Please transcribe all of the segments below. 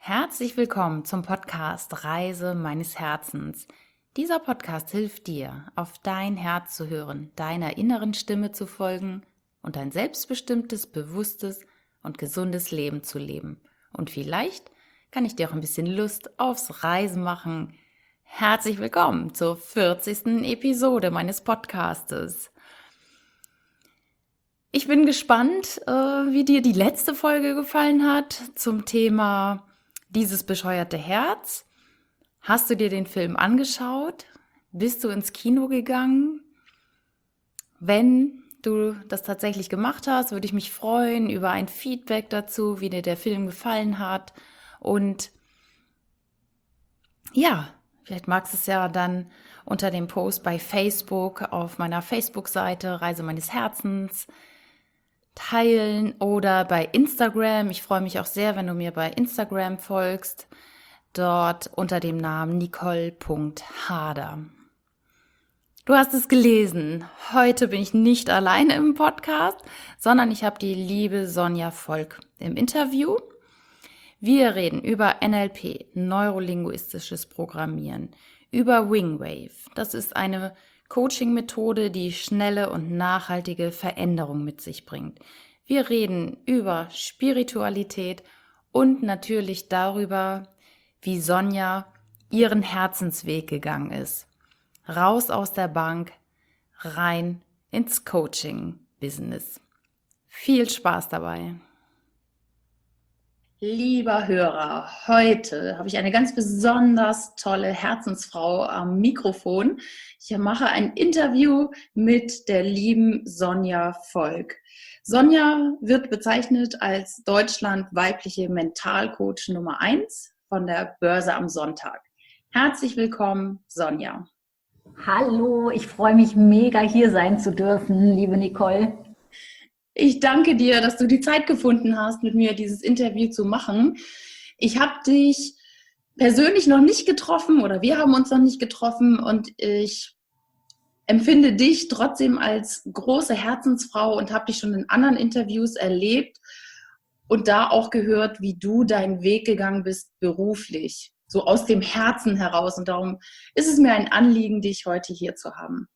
Herzlich willkommen zum Podcast Reise meines Herzens. Dieser Podcast hilft dir, auf dein Herz zu hören, deiner inneren Stimme zu folgen und ein selbstbestimmtes, bewusstes und gesundes Leben zu leben. Und vielleicht kann ich dir auch ein bisschen Lust aufs Reisen machen. Herzlich willkommen zur 40. Episode meines Podcastes. Ich bin gespannt, wie dir die letzte Folge gefallen hat zum Thema Dieses bescheuerte Herz. Hast du dir den Film angeschaut? Bist du ins Kino gegangen? Wenn du das tatsächlich gemacht hast, würde ich mich freuen über ein Feedback dazu, wie dir der Film gefallen hat. Und ja, vielleicht magst du es ja dann unter dem Post bei Facebook auf meiner Facebook-Seite Reise meines Herzens teilen oder bei Instagram. Ich freue mich auch sehr, wenn du mir bei Instagram folgst, dort unter dem Namen nicole.hader. Du hast es gelesen. Heute bin ich nicht alleine im Podcast, sondern ich habe die liebe Sonja Volk im Interview. Wir reden über NLP, neurolinguistisches Programmieren, über Wingwave. Das ist eine Coaching-Methode, die schnelle und nachhaltige Veränderung mit sich bringt. Wir reden über Spiritualität und natürlich darüber, wie Sonja ihren Herzensweg gegangen ist. Raus aus der Bank, rein ins Coaching-Business. Viel Spaß dabei! Lieber Hörer, heute habe ich eine ganz besonders tolle Herzensfrau am Mikrofon. Ich mache ein Interview mit der lieben Sonja Volk. Sonja wird bezeichnet als Deutschland weibliche Mentalcoach Nummer 1 von der Börse am Sonntag. Herzlich willkommen, Sonja. Hallo, ich freue mich mega, hier sein zu dürfen, liebe Nicole. Ich danke dir, dass du die Zeit gefunden hast, mit mir dieses Interview zu machen. Ich habe dich persönlich noch nicht getroffen oder wir haben uns noch nicht getroffen und ich empfinde dich trotzdem als große Herzensfrau und habe dich schon in anderen Interviews erlebt und da auch gehört, wie du deinen Weg gegangen bist beruflich, so aus dem Herzen heraus. Und darum ist es mir ein Anliegen, dich heute hier zu haben.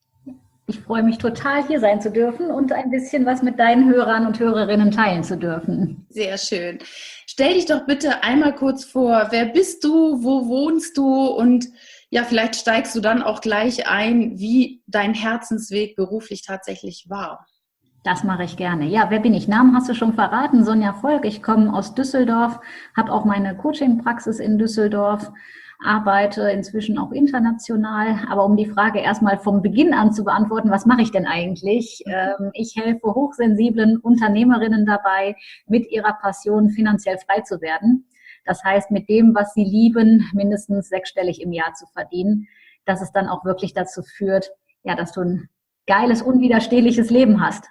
Ich freue mich total, hier sein zu dürfen und ein bisschen was mit deinen Hörern und Hörerinnen teilen zu dürfen. Sehr schön. Stell dich doch bitte einmal kurz vor. Wer bist du? Wo wohnst du? Und ja, vielleicht steigst du dann auch gleich ein, wie dein Herzensweg beruflich tatsächlich war. Das mache ich gerne. Ja, wer bin ich? Namen hast du schon verraten. Sonja Volk. Ich komme aus Düsseldorf, habe auch meine Coaching-Praxis in Düsseldorf, arbeite inzwischen auch international. Aber um die Frage erstmal vom Beginn an zu beantworten, was mache ich denn eigentlich? Ich helfe hochsensiblen Unternehmerinnen dabei, mit ihrer Passion finanziell frei zu werden. Das heißt, mit dem, was sie lieben, mindestens 6-stellig im Jahr zu verdienen, dass es dann auch wirklich dazu führt, ja, dass du ein geiles, unwiderstehliches Leben hast.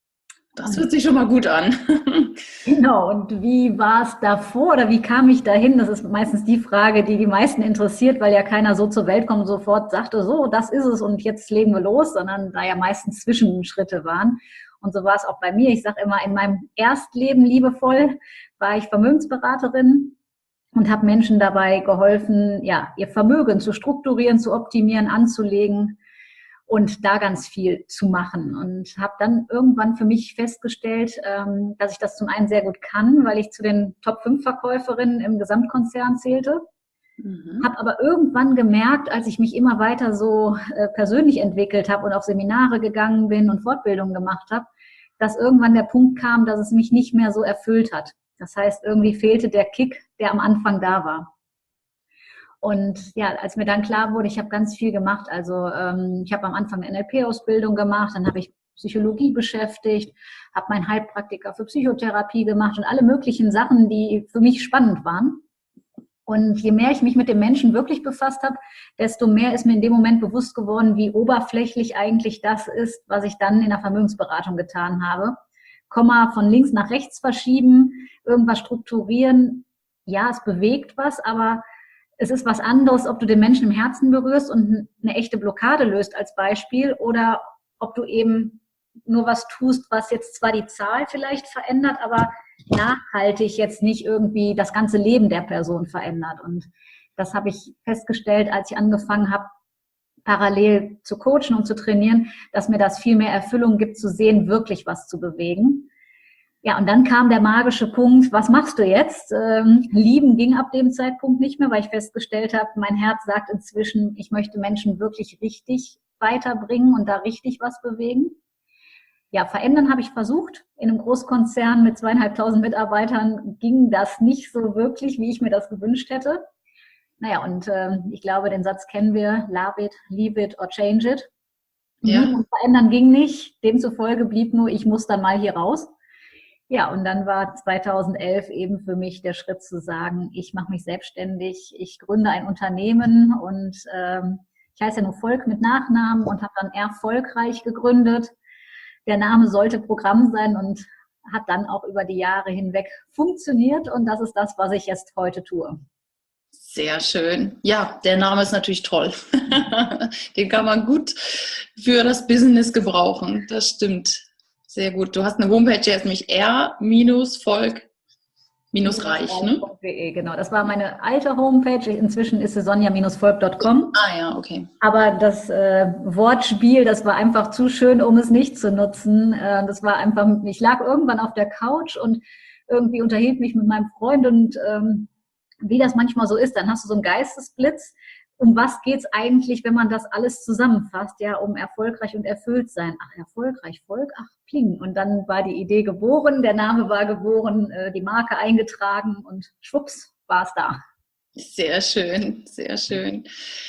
Das hört sich schon mal gut an. Genau, und wie war es davor oder wie kam ich dahin? Das ist meistens die Frage, die die meisten interessiert, weil ja keiner so zur Welt kommt und sofort sagte, so, das ist es und jetzt legen wir los, sondern da ja meistens Zwischenschritte waren. Und so war es auch bei mir. Ich sage immer, in meinem Erstleben liebevoll war ich Vermögensberaterin und habe Menschen dabei geholfen, ja, ihr Vermögen zu strukturieren, zu optimieren, anzulegen und da ganz viel zu machen. Und habe dann irgendwann für mich festgestellt, dass ich das zum einen sehr gut kann, weil ich zu den Top-5-Verkäuferinnen im Gesamtkonzern zählte. Habe aber irgendwann gemerkt, als ich mich immer weiter so persönlich entwickelt habe und auf Seminare gegangen bin und Fortbildungen gemacht habe, dass irgendwann der Punkt kam, dass es mich nicht mehr so erfüllt hat. Das heißt, irgendwie fehlte der Kick, der am Anfang da war. Und ja, als mir dann klar wurde, ich habe ganz viel gemacht, also ich habe am Anfang eine NLP-Ausbildung gemacht, dann habe ich Psychologie beschäftigt, habe meinen Heilpraktiker für Psychotherapie gemacht und alle möglichen Sachen, die für mich spannend waren. Und je mehr ich mich mit dem Menschen wirklich befasst habe, desto mehr ist mir in dem Moment bewusst geworden, wie oberflächlich eigentlich das ist, was ich dann in der Vermögensberatung getan habe. Komma von links nach rechts verschieben, irgendwas strukturieren, ja, es bewegt was, aber es ist was anderes, ob du den Menschen im Herzen berührst und eine echte Blockade löst als Beispiel oder ob du eben nur was tust, was jetzt zwar die Zahl vielleicht verändert, aber nachhaltig jetzt nicht irgendwie das ganze Leben der Person verändert. Und das habe ich festgestellt, als ich angefangen habe, parallel zu coachen und zu trainieren, dass mir das viel mehr Erfüllung gibt, zu sehen, wirklich was zu bewegen. Ja, und dann kam der magische Punkt, was machst du jetzt? Lieben ging ab dem Zeitpunkt nicht mehr, weil ich festgestellt habe, mein Herz sagt inzwischen, ich möchte Menschen wirklich richtig weiterbringen und da richtig was bewegen. Ja, verändern habe ich versucht. In einem Großkonzern mit 2.500 Mitarbeitern ging das nicht so wirklich, wie ich mir das gewünscht hätte. Naja, und ich glaube, den Satz kennen wir, love it, leave it or change it. Ja. Lieben und verändern ging nicht. Demzufolge blieb nur, ich muss dann mal hier raus. Ja, und dann war 2011 eben für mich der Schritt zu sagen, ich mache mich selbstständig, ich gründe ein Unternehmen und ich heiße ja nur Volk mit Nachnamen und habe dann erfolgreich gegründet. Der Name sollte Programm sein und hat dann auch über die Jahre hinweg funktioniert und das ist das, was ich jetzt heute tue. Sehr schön. Ja, der Name ist natürlich toll. Den kann man gut für das Business gebrauchen. Das stimmt. Sehr gut. Du hast eine Homepage, die heißt nämlich r-volk-reich, ne? Genau, das war meine alte Homepage. Inzwischen ist sie sonja-volk.com. Ah ja, okay. Aber das Wortspiel, das war einfach zu schön, um es nicht zu nutzen. Das war einfach, ich lag irgendwann auf der Couch und irgendwie unterhielt mich mit meinem Freund und wie das manchmal so ist, dann hast du so einen Geistesblitz. Um was geht's eigentlich, wenn man das alles zusammenfasst? Ja, um erfolgreich und erfüllt sein. Ach, erfolgreich, Volk, ach, Pling. Und dann war die Idee geboren, der Name war geboren, die Marke eingetragen und schwupps, war es da. Sehr schön, sehr schön.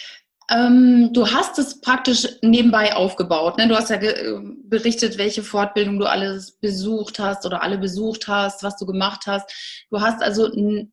Du hast es praktisch nebenbei aufgebaut, ne? Du hast ja berichtet, welche Fortbildung du alles besucht hast oder alle besucht hast, was du gemacht hast. Du hast also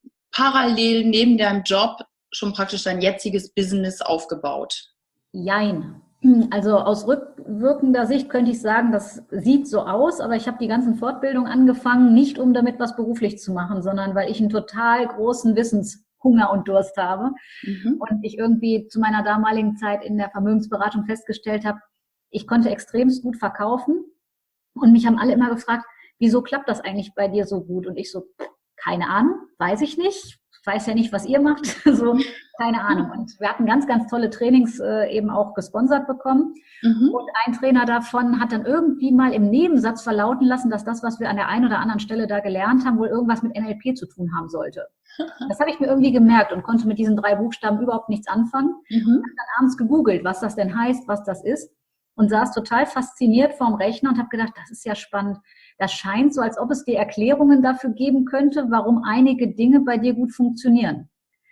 parallel neben deinem Job schon praktisch dein jetziges Business aufgebaut. Jein. Also aus rückwirkender Sicht könnte ich sagen, das sieht so aus, aber ich habe die ganzen Fortbildungen angefangen, nicht um damit was beruflich zu machen, sondern weil ich einen total großen Wissenshunger und Durst habe. Und ich irgendwie zu meiner damaligen Zeit in der Vermögensberatung festgestellt habe, ich konnte extremst gut verkaufen und mich haben alle immer gefragt, wieso klappt das eigentlich bei dir so gut? Und ich so, keine Ahnung, weiß ich nicht. Ich weiß ja nicht, was ihr macht, so, keine Ahnung. Und wir hatten ganz, ganz tolle Trainings eben auch gesponsert bekommen. Und ein Trainer davon hat dann irgendwie mal im Nebensatz verlauten lassen, dass das, was wir an der einen oder anderen Stelle da gelernt haben, wohl irgendwas mit NLP zu tun haben sollte. Das habe ich mir irgendwie gemerkt und konnte mit diesen 3 Buchstaben überhaupt nichts anfangen. Ich habe dann abends gegoogelt, was das denn heißt, was das ist. Und saß total fasziniert vorm Rechner und habe gedacht, das ist ja spannend. Das scheint so, als ob es die Erklärungen dafür geben könnte, warum einige Dinge bei dir gut funktionieren.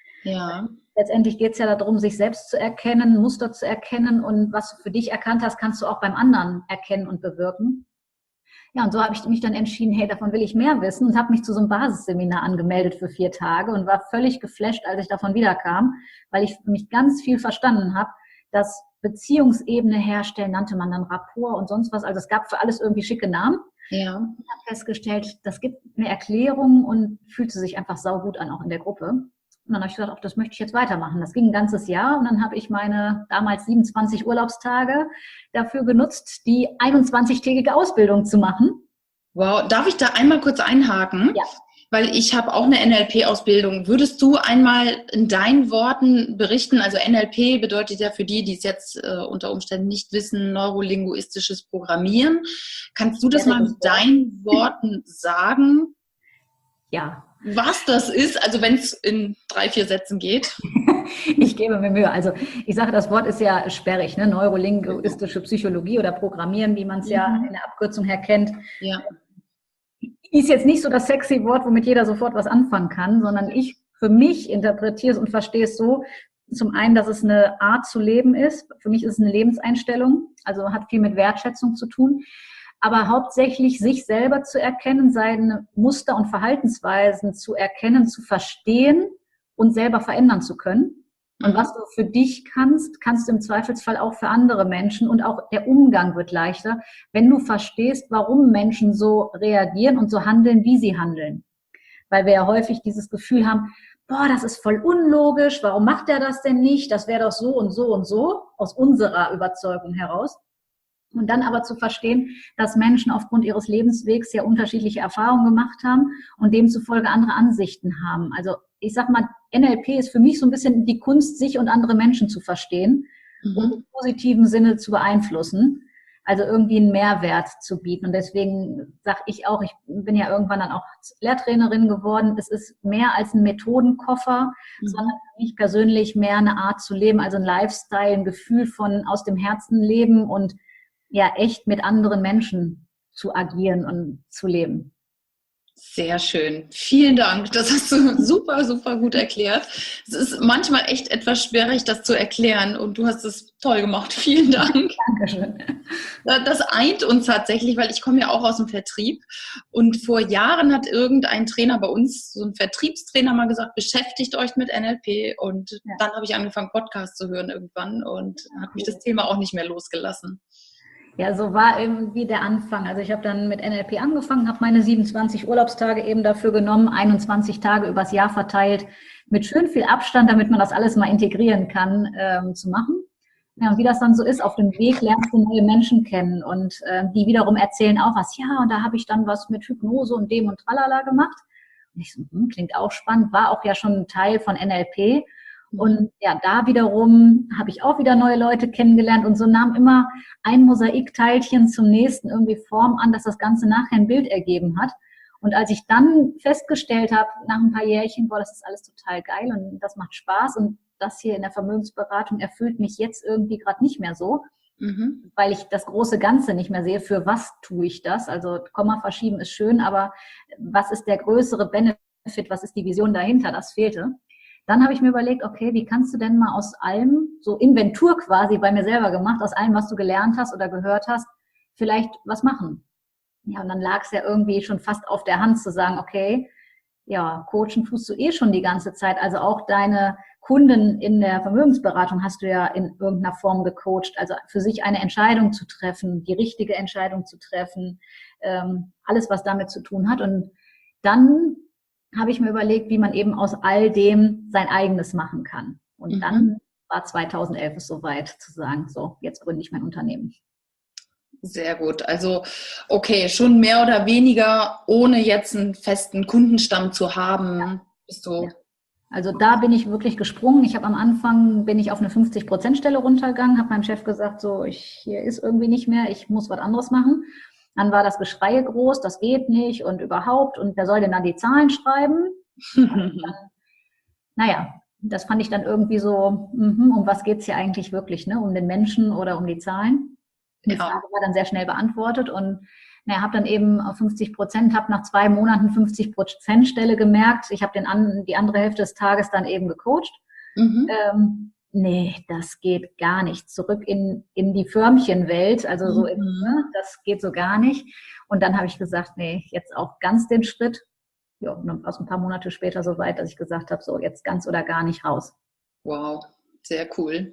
Ja. Letztendlich geht es ja darum, sich selbst zu erkennen, Muster zu erkennen und was du für dich erkannt hast, kannst du auch beim anderen erkennen und bewirken. Ja, und so habe ich mich dann entschieden, hey, davon will ich mehr wissen und habe mich zu so einem Basisseminar angemeldet für 4 Tage und war völlig geflasht, als ich davon wiederkam, weil ich für mich ganz viel verstanden habe, dass Beziehungsebene herstellen, nannte man dann Rapport und sonst was. Also es gab für alles irgendwie schicke Namen. Ja. Ich habe festgestellt, das gibt eine Erklärung und fühlte sich einfach saugut an, auch in der Gruppe. Und dann habe ich gesagt, das möchte ich jetzt weitermachen. Das ging ein ganzes Jahr und dann habe ich meine damals 27 Urlaubstage dafür genutzt, die 21-tägige Ausbildung zu machen. Wow, darf ich da einmal kurz einhaken? Ja. Weil ich habe auch eine NLP-Ausbildung. Würdest du einmal in deinen Worten berichten, also NLP bedeutet ja für die, die es jetzt unter Umständen nicht wissen, neurolinguistisches Programmieren. Kannst du das mal mit deinen Worten sagen? Ja. Was das ist, also wenn es in 3, 4 Sätzen geht? Ich gebe mir Mühe. Also ich sage, das Wort ist ja sperrig, ne? Neurolinguistische Psychologie oder Programmieren, wie man es ja in der Abkürzung her kennt. Ja. Ist jetzt nicht so das sexy Wort, womit jeder sofort was anfangen kann, sondern ich für mich interpretiere es und verstehe es so, zum einen, dass es eine Art zu leben ist. Für mich ist es eine Lebenseinstellung, also hat viel mit Wertschätzung zu tun. Aber hauptsächlich sich selber zu erkennen, seine Muster und Verhaltensweisen zu erkennen, zu verstehen und selber verändern zu können. Und was du für dich kannst, kannst du im Zweifelsfall auch für andere Menschen und auch der Umgang wird leichter, wenn du verstehst, warum Menschen so reagieren und so handeln, wie sie handeln. Weil wir ja häufig dieses Gefühl haben, boah, das ist voll unlogisch, warum macht der das denn nicht? Das wäre doch so und so und so, aus unserer Überzeugung heraus. Und dann aber zu verstehen, dass Menschen aufgrund ihres Lebenswegs sehr unterschiedliche Erfahrungen gemacht haben und demzufolge andere Ansichten haben. Also ich sag mal, NLP ist für mich so ein bisschen die Kunst, sich und andere Menschen zu verstehen und im positiven Sinne zu beeinflussen. Also irgendwie einen Mehrwert zu bieten. Und deswegen sage ich auch, ich bin ja irgendwann dann auch Lehrtrainerin geworden. Es ist mehr als ein Methodenkoffer, sondern für mich persönlich mehr eine Art zu leben, also ein Lifestyle, ein Gefühl von aus dem Herzen leben und ja echt mit anderen Menschen zu agieren und zu leben. Sehr schön. Vielen Dank. Das hast du super, super gut erklärt. Es ist manchmal echt etwas schwierig, das zu erklären und du hast es toll gemacht. Vielen Dank. Dankeschön. Das eint uns tatsächlich, weil ich komme ja auch aus dem Vertrieb und vor Jahren hat irgendein Trainer bei uns, so ein Vertriebstrainer mal gesagt, beschäftigt euch mit NLP und dann habe ich angefangen, Podcasts zu hören irgendwann und habe mich das Thema auch nicht mehr losgelassen. Ja, so war irgendwie der Anfang. Also ich habe dann mit NLP angefangen, habe meine 27 Urlaubstage eben dafür genommen, 21 Tage übers Jahr verteilt, mit schön viel Abstand, damit man das alles mal integrieren kann, zu machen. Ja, und wie das dann so ist, auf dem Weg lernst du neue Menschen kennen und die wiederum erzählen auch was. Ja, und da habe ich dann was mit Hypnose und dem und tralala gemacht. Und ich so, klingt auch spannend, war auch ja schon ein Teil von NLP. Und ja, da wiederum habe ich auch wieder neue Leute kennengelernt und so nahm immer ein Mosaikteilchen zum nächsten irgendwie Form an, dass das Ganze nachher ein Bild ergeben hat. Und als ich dann festgestellt habe, nach ein paar Jährchen, boah, das ist alles total geil und das macht Spaß und das hier in der Vermögensberatung erfüllt mich jetzt irgendwie gerade nicht mehr so, weil ich das große Ganze nicht mehr sehe. Für was tue ich das? Also Komma verschieben ist schön, aber was ist der größere Benefit? Was ist die Vision dahinter? Das fehlte. Dann habe ich mir überlegt, okay, wie kannst du denn mal aus allem, so Inventur quasi bei mir selber gemacht, aus allem, was du gelernt hast oder gehört hast, vielleicht was machen? Ja, und dann lag es ja irgendwie schon fast auf der Hand zu sagen, okay, ja, coachen tust du eh schon die ganze Zeit. Also auch deine Kunden in der Vermögensberatung hast du ja in irgendeiner Form gecoacht. Also für sich eine Entscheidung zu treffen, die richtige Entscheidung zu treffen, alles, was damit zu tun hat. Und dann habe ich mir überlegt, wie man eben aus all dem sein eigenes machen kann. Und dann war 2011 es soweit zu sagen, so, jetzt gründe ich mein Unternehmen. Sehr gut. Also, okay, schon mehr oder weniger, ohne jetzt einen festen Kundenstamm zu haben, bist du... Ja. Also da bin ich wirklich gesprungen. Ich habe am Anfang, bin ich auf eine 50%-Stelle runtergegangen, habe meinem Chef gesagt, so, hier ist irgendwie nicht mehr, ich muss was anderes machen. Dann war das Geschrei groß, das geht nicht und überhaupt und wer soll denn dann die Zahlen schreiben? Dann, naja, das fand ich dann irgendwie so, um was geht's hier eigentlich wirklich, ne? Um den Menschen oder um die Zahlen? Die Frage war dann sehr schnell beantwortet und habe dann eben auf 50%, habe nach 2 Monaten 50% Stelle gemerkt. Ich habe die andere Hälfte des Tages dann eben gecoacht. Nee, das geht gar nicht. Zurück in die Förmchenwelt, also so, das geht so gar nicht. Und dann habe ich gesagt, nee, jetzt auch ganz den Schritt. Ja, und dann war es ein paar Monate später so weit, dass ich gesagt habe, so jetzt ganz oder gar nicht raus. Wow, sehr cool.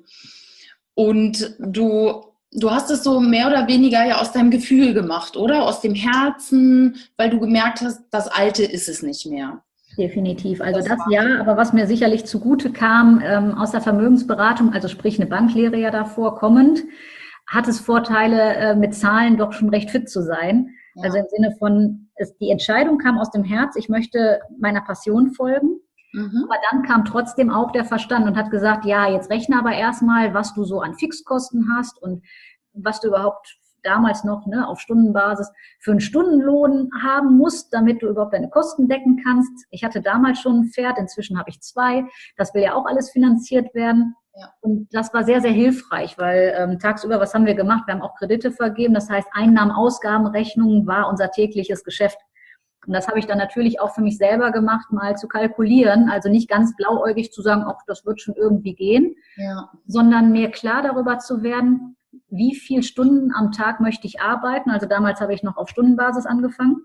Und du hast es so mehr oder weniger ja aus deinem Gefühl gemacht, oder? Aus dem Herzen, weil du gemerkt hast, das Alte ist es nicht mehr. Definitiv. Also das ja, aber was mir sicherlich zugute kam, aus der Vermögensberatung, also sprich eine Banklehre ja davor kommend, hat es Vorteile, mit Zahlen doch schon recht fit zu sein. Ja. Also im Sinne von, die Entscheidung kam aus dem Herz, ich möchte meiner Passion folgen. Aber dann kam trotzdem auch der Verstand und hat gesagt, ja, jetzt rechne aber erstmal, was du so an Fixkosten hast und was du überhaupt damals noch auf Stundenbasis für einen Stundenlohn haben musst, damit du überhaupt deine Kosten decken kannst. Ich hatte damals schon ein Pferd, inzwischen habe ich 2. Das will ja auch alles finanziert werden. Ja. Und das war sehr, sehr hilfreich, weil tagsüber, was haben wir gemacht? Wir haben auch Kredite vergeben. Das heißt, Einnahmen-Ausgabenrechnungen war unser tägliches Geschäft. Und das habe ich dann natürlich auch für mich selber gemacht, mal zu kalkulieren. Also nicht ganz blauäugig zu sagen, ach, das wird schon irgendwie gehen, sondern mir klar darüber zu werden, wie viele Stunden am Tag möchte ich arbeiten. Also damals habe ich noch auf Stundenbasis angefangen.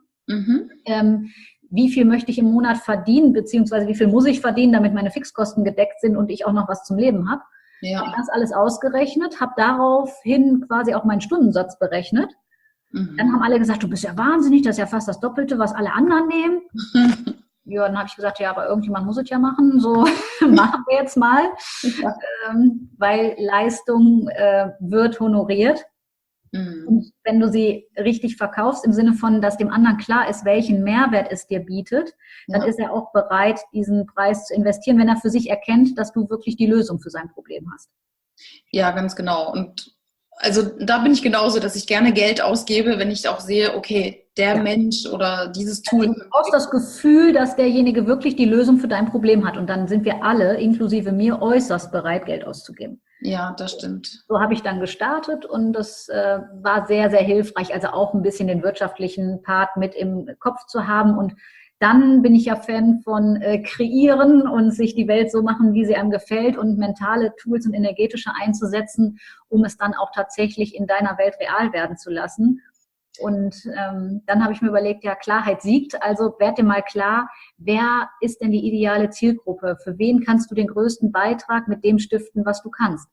Wie viel möchte ich im Monat verdienen, beziehungsweise wie viel muss ich verdienen, damit meine Fixkosten gedeckt sind und ich auch noch was zum Leben habe. Ja. Habe das alles ausgerechnet, habe daraufhin quasi auch meinen Stundensatz berechnet. Dann haben alle gesagt, du bist ja wahnsinnig, das ist ja fast das Doppelte, was alle anderen nehmen. Ja, dann habe ich gesagt, ja, aber irgendjemand muss es ja machen, so machen wir jetzt mal, weil Leistung wird honoriert. Und wenn du sie richtig verkaufst, im Sinne von, dass dem anderen klar ist, welchen Mehrwert es dir bietet, dann ist er auch bereit, diesen Preis zu investieren, wenn er für sich erkennt, dass du wirklich die Lösung für sein Problem hast. Ja, ganz genau. Und also da bin ich genauso, dass ich gerne Geld ausgebe, wenn ich auch sehe, okay, der Mensch oder dieses Tool. Also du brauchst das Gefühl, dass derjenige wirklich die Lösung für dein Problem hat. Und dann sind wir alle, inklusive mir, äußerst bereit, Geld auszugeben. Ja, das stimmt. So habe ich dann gestartet und das war sehr, sehr hilfreich, also auch ein bisschen den wirtschaftlichen Part mit im Kopf zu haben. Und dann bin ich ja Fan von kreieren und sich die Welt so machen, wie sie einem gefällt und mentale Tools und energetische einzusetzen, um es dann auch tatsächlich in deiner Welt real werden zu lassen. Und dann habe ich mir überlegt, ja, Klarheit siegt. Also werd dir mal klar, wer ist denn die ideale Zielgruppe? Für wen kannst du den größten Beitrag mit dem stiften, was du kannst?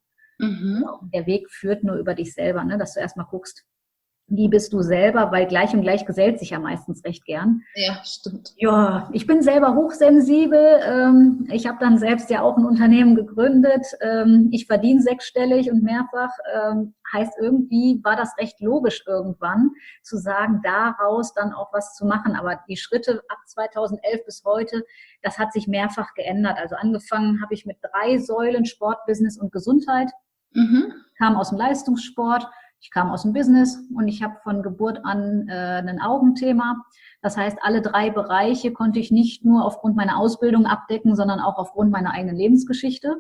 Der Weg führt nur über dich selber, ne? Dass du erstmal guckst, wie bist du selber, weil gleich und gleich gesellt sich ja meistens recht gern. Ja, stimmt. Ja, ich bin selber hochsensibel. Ich habe dann selbst ja auch ein Unternehmen gegründet. Ich verdiene sechsstellig und mehrfach. Heißt, irgendwie war das recht logisch irgendwann, zu sagen, daraus dann auch was zu machen. Aber die Schritte ab 2011 bis heute, das hat sich mehrfach geändert. Also angefangen habe ich mit 3 Säulen, Sport, Business und Gesundheit. Kam aus dem Leistungssport. Ich kam aus dem Business und ich habe von Geburt an ein Augenthema. Das heißt, alle 3 Bereiche konnte ich nicht nur aufgrund meiner Ausbildung abdecken, sondern auch aufgrund meiner eigenen Lebensgeschichte.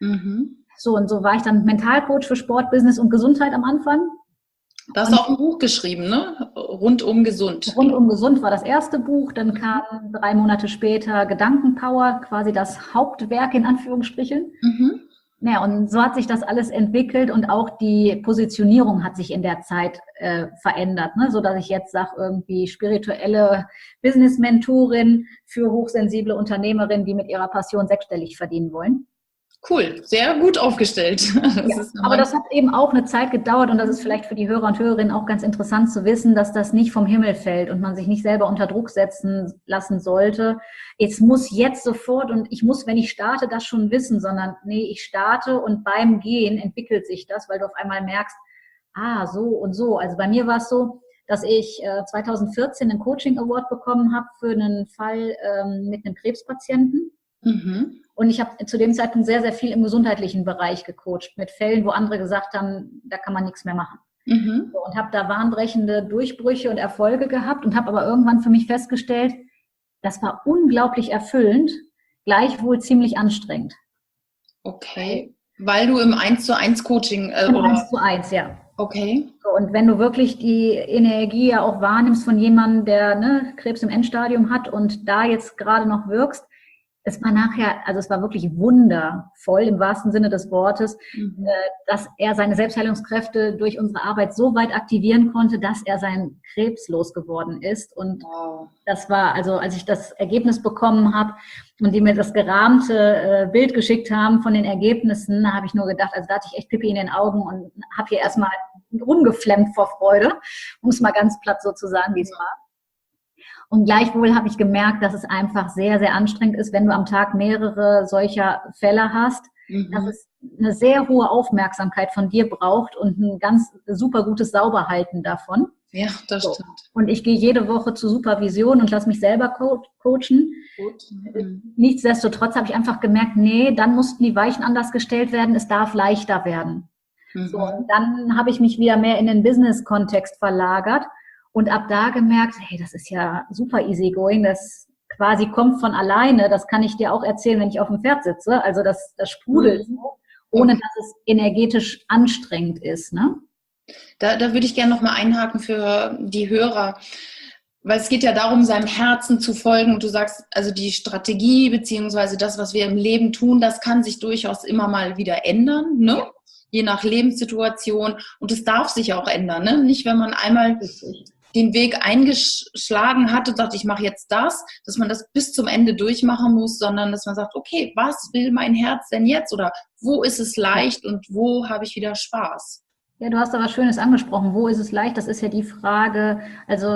So, und so war ich dann Mentalcoach für Sport, Business und Gesundheit am Anfang. Du hast auch ein Buch geschrieben, ne? Rundum gesund. Rundum gesund war das erste Buch. Dann kam 3 Monate später Gedankenpower, quasi das Hauptwerk in Anführungsstrichen. Ja, und so hat sich das alles entwickelt und auch die Positionierung hat sich in der Zeit verändert, ne? So dass ich jetzt sage, irgendwie spirituelle Business-Mentorin für hochsensible Unternehmerinnen, die mit ihrer Passion sechsstellig verdienen wollen. Cool, sehr gut aufgestellt. Aber das hat eben auch eine Zeit gedauert und das ist vielleicht für die Hörer und Hörerinnen auch ganz interessant zu wissen, dass das nicht vom Himmel fällt und man sich nicht selber unter Druck setzen lassen sollte. Es muss jetzt sofort und ich muss, wenn ich starte, das schon wissen, sondern nee, ich starte und beim Gehen entwickelt sich das, weil du auf einmal merkst, so und so. Also bei mir war es so, dass ich 2014 einen Coaching Award bekommen habe für einen Fall mit einem Krebspatienten. Und ich habe zu dem Zeitpunkt sehr, sehr viel im gesundheitlichen Bereich gecoacht, mit Fällen, wo andere gesagt haben, da kann man nichts mehr machen. So, und habe da bahnbrechende Durchbrüche und Erfolge gehabt und habe aber irgendwann für mich festgestellt, das war unglaublich erfüllend, gleichwohl ziemlich anstrengend. Okay, weil du im 1:1 Coaching... Im 1:1, ja. Okay. So, und wenn du wirklich die Energie ja auch wahrnimmst von jemandem, der Krebs im Endstadium hat und da jetzt gerade noch wirkst, es war nachher, also es war wirklich wundervoll im wahrsten Sinne des Wortes, dass er seine Selbstheilungskräfte durch unsere Arbeit so weit aktivieren konnte, dass er seinen Krebs losgeworden ist. Und das war, also als ich das Ergebnis bekommen habe und die mir das gerahmte Bild geschickt haben von den Ergebnissen, da habe ich nur gedacht, also da hatte ich echt Pipi in den Augen und habe hier erstmal rumgeflemmt vor Freude, um es mal ganz platt so zu sagen, wie es war. Und gleichwohl habe ich gemerkt, dass es einfach sehr, sehr anstrengend ist, wenn du am Tag mehrere solcher Fälle hast, dass es eine sehr hohe Aufmerksamkeit von dir braucht und ein ganz super gutes Sauberhalten davon. Ja, das stimmt. Und ich gehe jede Woche zur Supervision und lasse mich selber coachen. Nichtsdestotrotz habe ich einfach gemerkt, nee, dann mussten die Weichen anders gestellt werden, es darf leichter werden. So, und dann habe ich mich wieder mehr in den Business-Kontext verlagert. Und ab da gemerkt, hey, das ist ja super easygoing, das quasi kommt von alleine, das kann ich dir auch erzählen, wenn ich auf dem Pferd sitze, also das sprudelt so, ohne dass es energetisch anstrengend ist, ne? Da würde ich gerne nochmal einhaken für die Hörer, weil es geht ja darum, seinem Herzen zu folgen und du sagst, also die Strategie beziehungsweise das, was wir im Leben tun, das kann sich durchaus immer mal wieder ändern, ne? Ja. Je nach Lebenssituation und es darf sich auch ändern, ne? Nicht, wenn man einmal den Weg eingeschlagen hat und sagt, ich mache jetzt das, dass man das bis zum Ende durchmachen muss, sondern dass man sagt, okay, was will mein Herz denn jetzt? Oder wo ist es leicht und wo habe ich wieder Spaß? Ja, du hast da was Schönes angesprochen. Wo ist es leicht? Das ist ja die Frage, also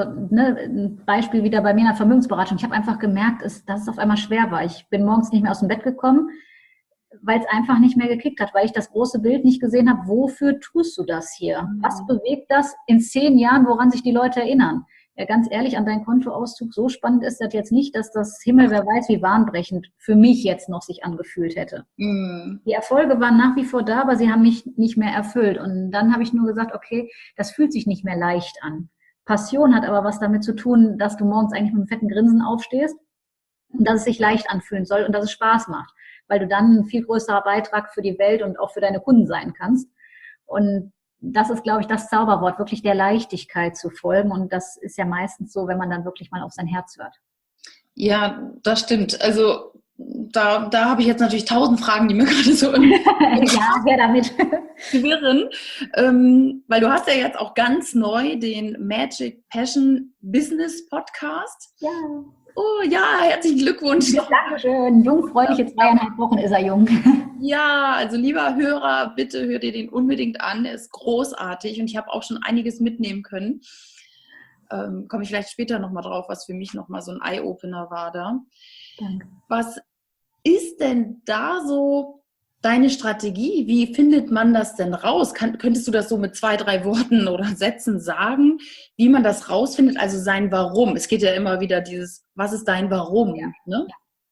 ein Beispiel wieder bei mir in der Vermögensberatung. Ich habe einfach gemerkt, dass es auf einmal schwer war. Ich bin morgens nicht mehr aus dem Bett gekommen. weil es einfach nicht mehr gekickt hat, weil ich das große Bild nicht gesehen habe, wofür tust du das hier? Was bewegt das in 10 Jahren, woran sich die Leute erinnern? Ja, ganz ehrlich, an deinen Kontoauszug, so spannend ist das jetzt nicht, dass das Himmel, wer weiß, wie bahnbrechend für mich jetzt noch sich angefühlt hätte. Die Erfolge waren nach wie vor da, aber sie haben mich nicht mehr erfüllt. Und dann habe ich nur gesagt, okay, das fühlt sich nicht mehr leicht an. Passion hat aber was damit zu tun, dass du morgens eigentlich mit einem fetten Grinsen aufstehst und dass es sich leicht anfühlen soll und dass es Spaß macht, weil du dann ein viel größerer Beitrag für die Welt und auch für deine Kunden sein kannst. Und das ist, glaube ich, das Zauberwort, wirklich der Leichtigkeit zu folgen. Und das ist ja meistens so, wenn man dann wirklich mal auf sein Herz hört. Ja, das stimmt. Also da habe ich jetzt natürlich 1000 Fragen, die mir gerade so ja, wer damit schwirren. Weil du hast ja jetzt auch ganz neu den Magic Passion Business Podcast. Ja. Oh ja, herzlichen Glückwunsch. Ja, Dankeschön. Jungfräuliche 2,5 Wochen ist er jung. Ja, also lieber Hörer, bitte hör dir den unbedingt an. Er ist großartig und ich habe auch schon einiges mitnehmen können. Komme ich vielleicht später nochmal drauf, was für mich nochmal so ein Eye-Opener war da. Danke. Was ist denn da so deine Strategie? Wie findet man das denn raus? Könntest du das so mit 2, 3 Worten oder Sätzen sagen, wie man das rausfindet? Also sein Warum. Es geht ja immer wieder dieses, was ist dein Warum? Ja. Ne?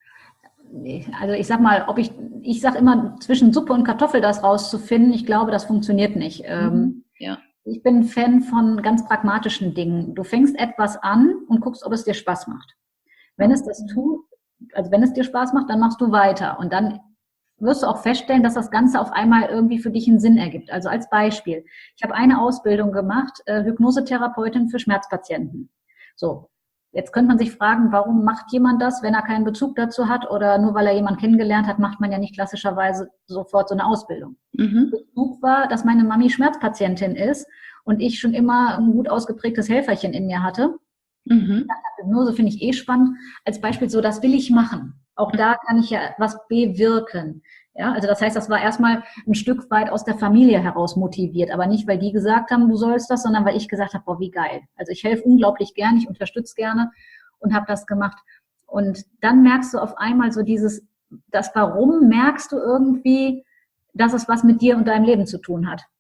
Also ich sag mal, ich sag immer, zwischen Suppe und Kartoffel das rauszufinden, ich glaube, das funktioniert nicht. Ja. Ich bin Fan von ganz pragmatischen Dingen. Du fängst etwas an und guckst, ob es dir Spaß macht. Wenn es das tut, also wenn es dir Spaß macht, dann machst du weiter. Und dann wirst du auch feststellen, dass das Ganze auf einmal irgendwie für dich einen Sinn ergibt. Also als Beispiel, ich habe eine Ausbildung gemacht, Hypnosetherapeutin für Schmerzpatienten. So, jetzt könnte man sich fragen, warum macht jemand das, wenn er keinen Bezug dazu hat oder nur weil er jemanden kennengelernt hat, macht man ja nicht klassischerweise sofort so eine Ausbildung. Bezug war, dass meine Mami Schmerzpatientin ist und ich schon immer ein gut ausgeprägtes Helferchen in mir hatte. Hypnose finde ich spannend. Als Beispiel so, das will ich machen. Auch da kann ich ja was bewirken. Ja, also das heißt, das war erstmal ein Stück weit aus der Familie heraus motiviert, aber nicht, weil die gesagt haben, du sollst das, sondern weil ich gesagt habe, boah, wie geil. Also ich helfe unglaublich gern, ich unterstütze gerne und habe das gemacht. Und dann merkst du auf einmal so das Warum merkst du irgendwie, dass es was mit dir und deinem Leben zu tun hat.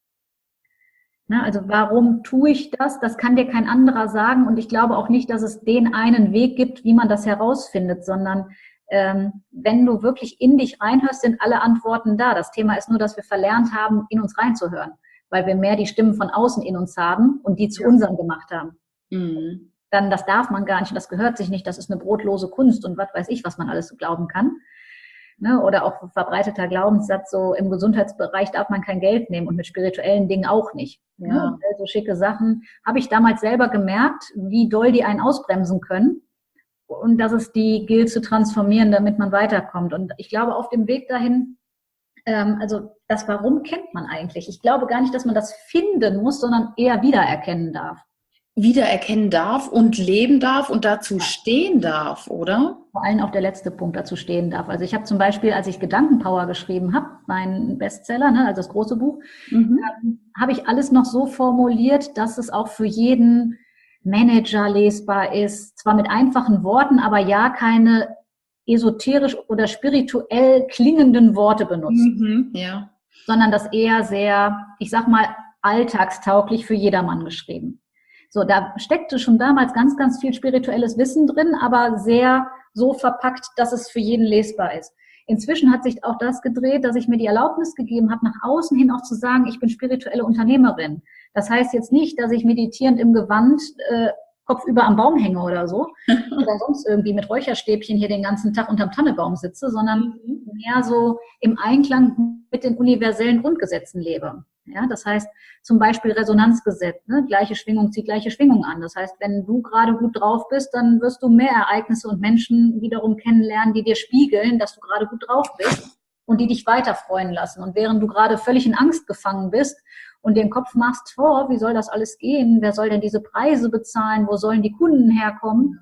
Na, also warum tue ich das? Das kann dir kein anderer sagen und ich glaube auch nicht, dass es den einen Weg gibt, wie man das herausfindet, sondern wenn du wirklich in dich reinhörst, sind alle Antworten da. Das Thema ist nur, dass wir verlernt haben, in uns reinzuhören, weil wir mehr die Stimmen von außen in uns haben und die zu unseren gemacht haben. Dann, das darf man gar nicht, das gehört sich nicht, das ist eine brotlose Kunst und was weiß ich, was man alles so glauben kann. Ne? Oder auch verbreiteter Glaubenssatz, so im Gesundheitsbereich darf man kein Geld nehmen und mit spirituellen Dingen auch nicht. Ja. Ne? So schicke Sachen habe ich damals selber gemerkt, wie doll die einen ausbremsen können. Und dass es die gilt zu transformieren, damit man weiterkommt. Und ich glaube, auf dem Weg dahin, also das Warum kennt man eigentlich. Ich glaube gar nicht, dass man das finden muss, sondern eher wiedererkennen darf. Wiedererkennen darf und leben darf und dazu stehen darf, oder? Vor allem auch der letzte Punkt, dazu stehen darf. Also ich habe zum Beispiel, als ich Gedankenpower geschrieben habe, mein Bestseller, ne, also das große Buch, habe ich alles noch so formuliert, dass es auch für jeden Manager lesbar ist, zwar mit einfachen Worten, aber ja keine esoterisch oder spirituell klingenden Worte benutzt, ja. sondern das eher sehr, ich sag mal, alltagstauglich für jedermann geschrieben. So, da steckte schon damals ganz, ganz viel spirituelles Wissen drin, aber sehr so verpackt, dass es für jeden lesbar ist. Inzwischen hat sich auch das gedreht, dass ich mir die Erlaubnis gegeben habe, nach außen hin auch zu sagen, ich bin spirituelle Unternehmerin. Das heißt jetzt nicht, dass ich meditierend im Gewand kopfüber am Baum hänge oder so oder sonst irgendwie mit Räucherstäbchen hier den ganzen Tag unterm Tannebaum sitze, sondern mehr so im Einklang mit den universellen Grundgesetzen lebe. Ja, das heißt zum Beispiel Resonanzgesetz, ne? Gleiche Schwingung zieht gleiche Schwingung an. Das heißt, wenn du gerade gut drauf bist, dann wirst du mehr Ereignisse und Menschen wiederum kennenlernen, die dir spiegeln, dass du gerade gut drauf bist und die dich weiter freuen lassen. Und während du gerade völlig in Angst gefangen bist und den Kopf machst, wie soll das alles gehen? Wer soll denn diese Preise bezahlen? Wo sollen die Kunden herkommen?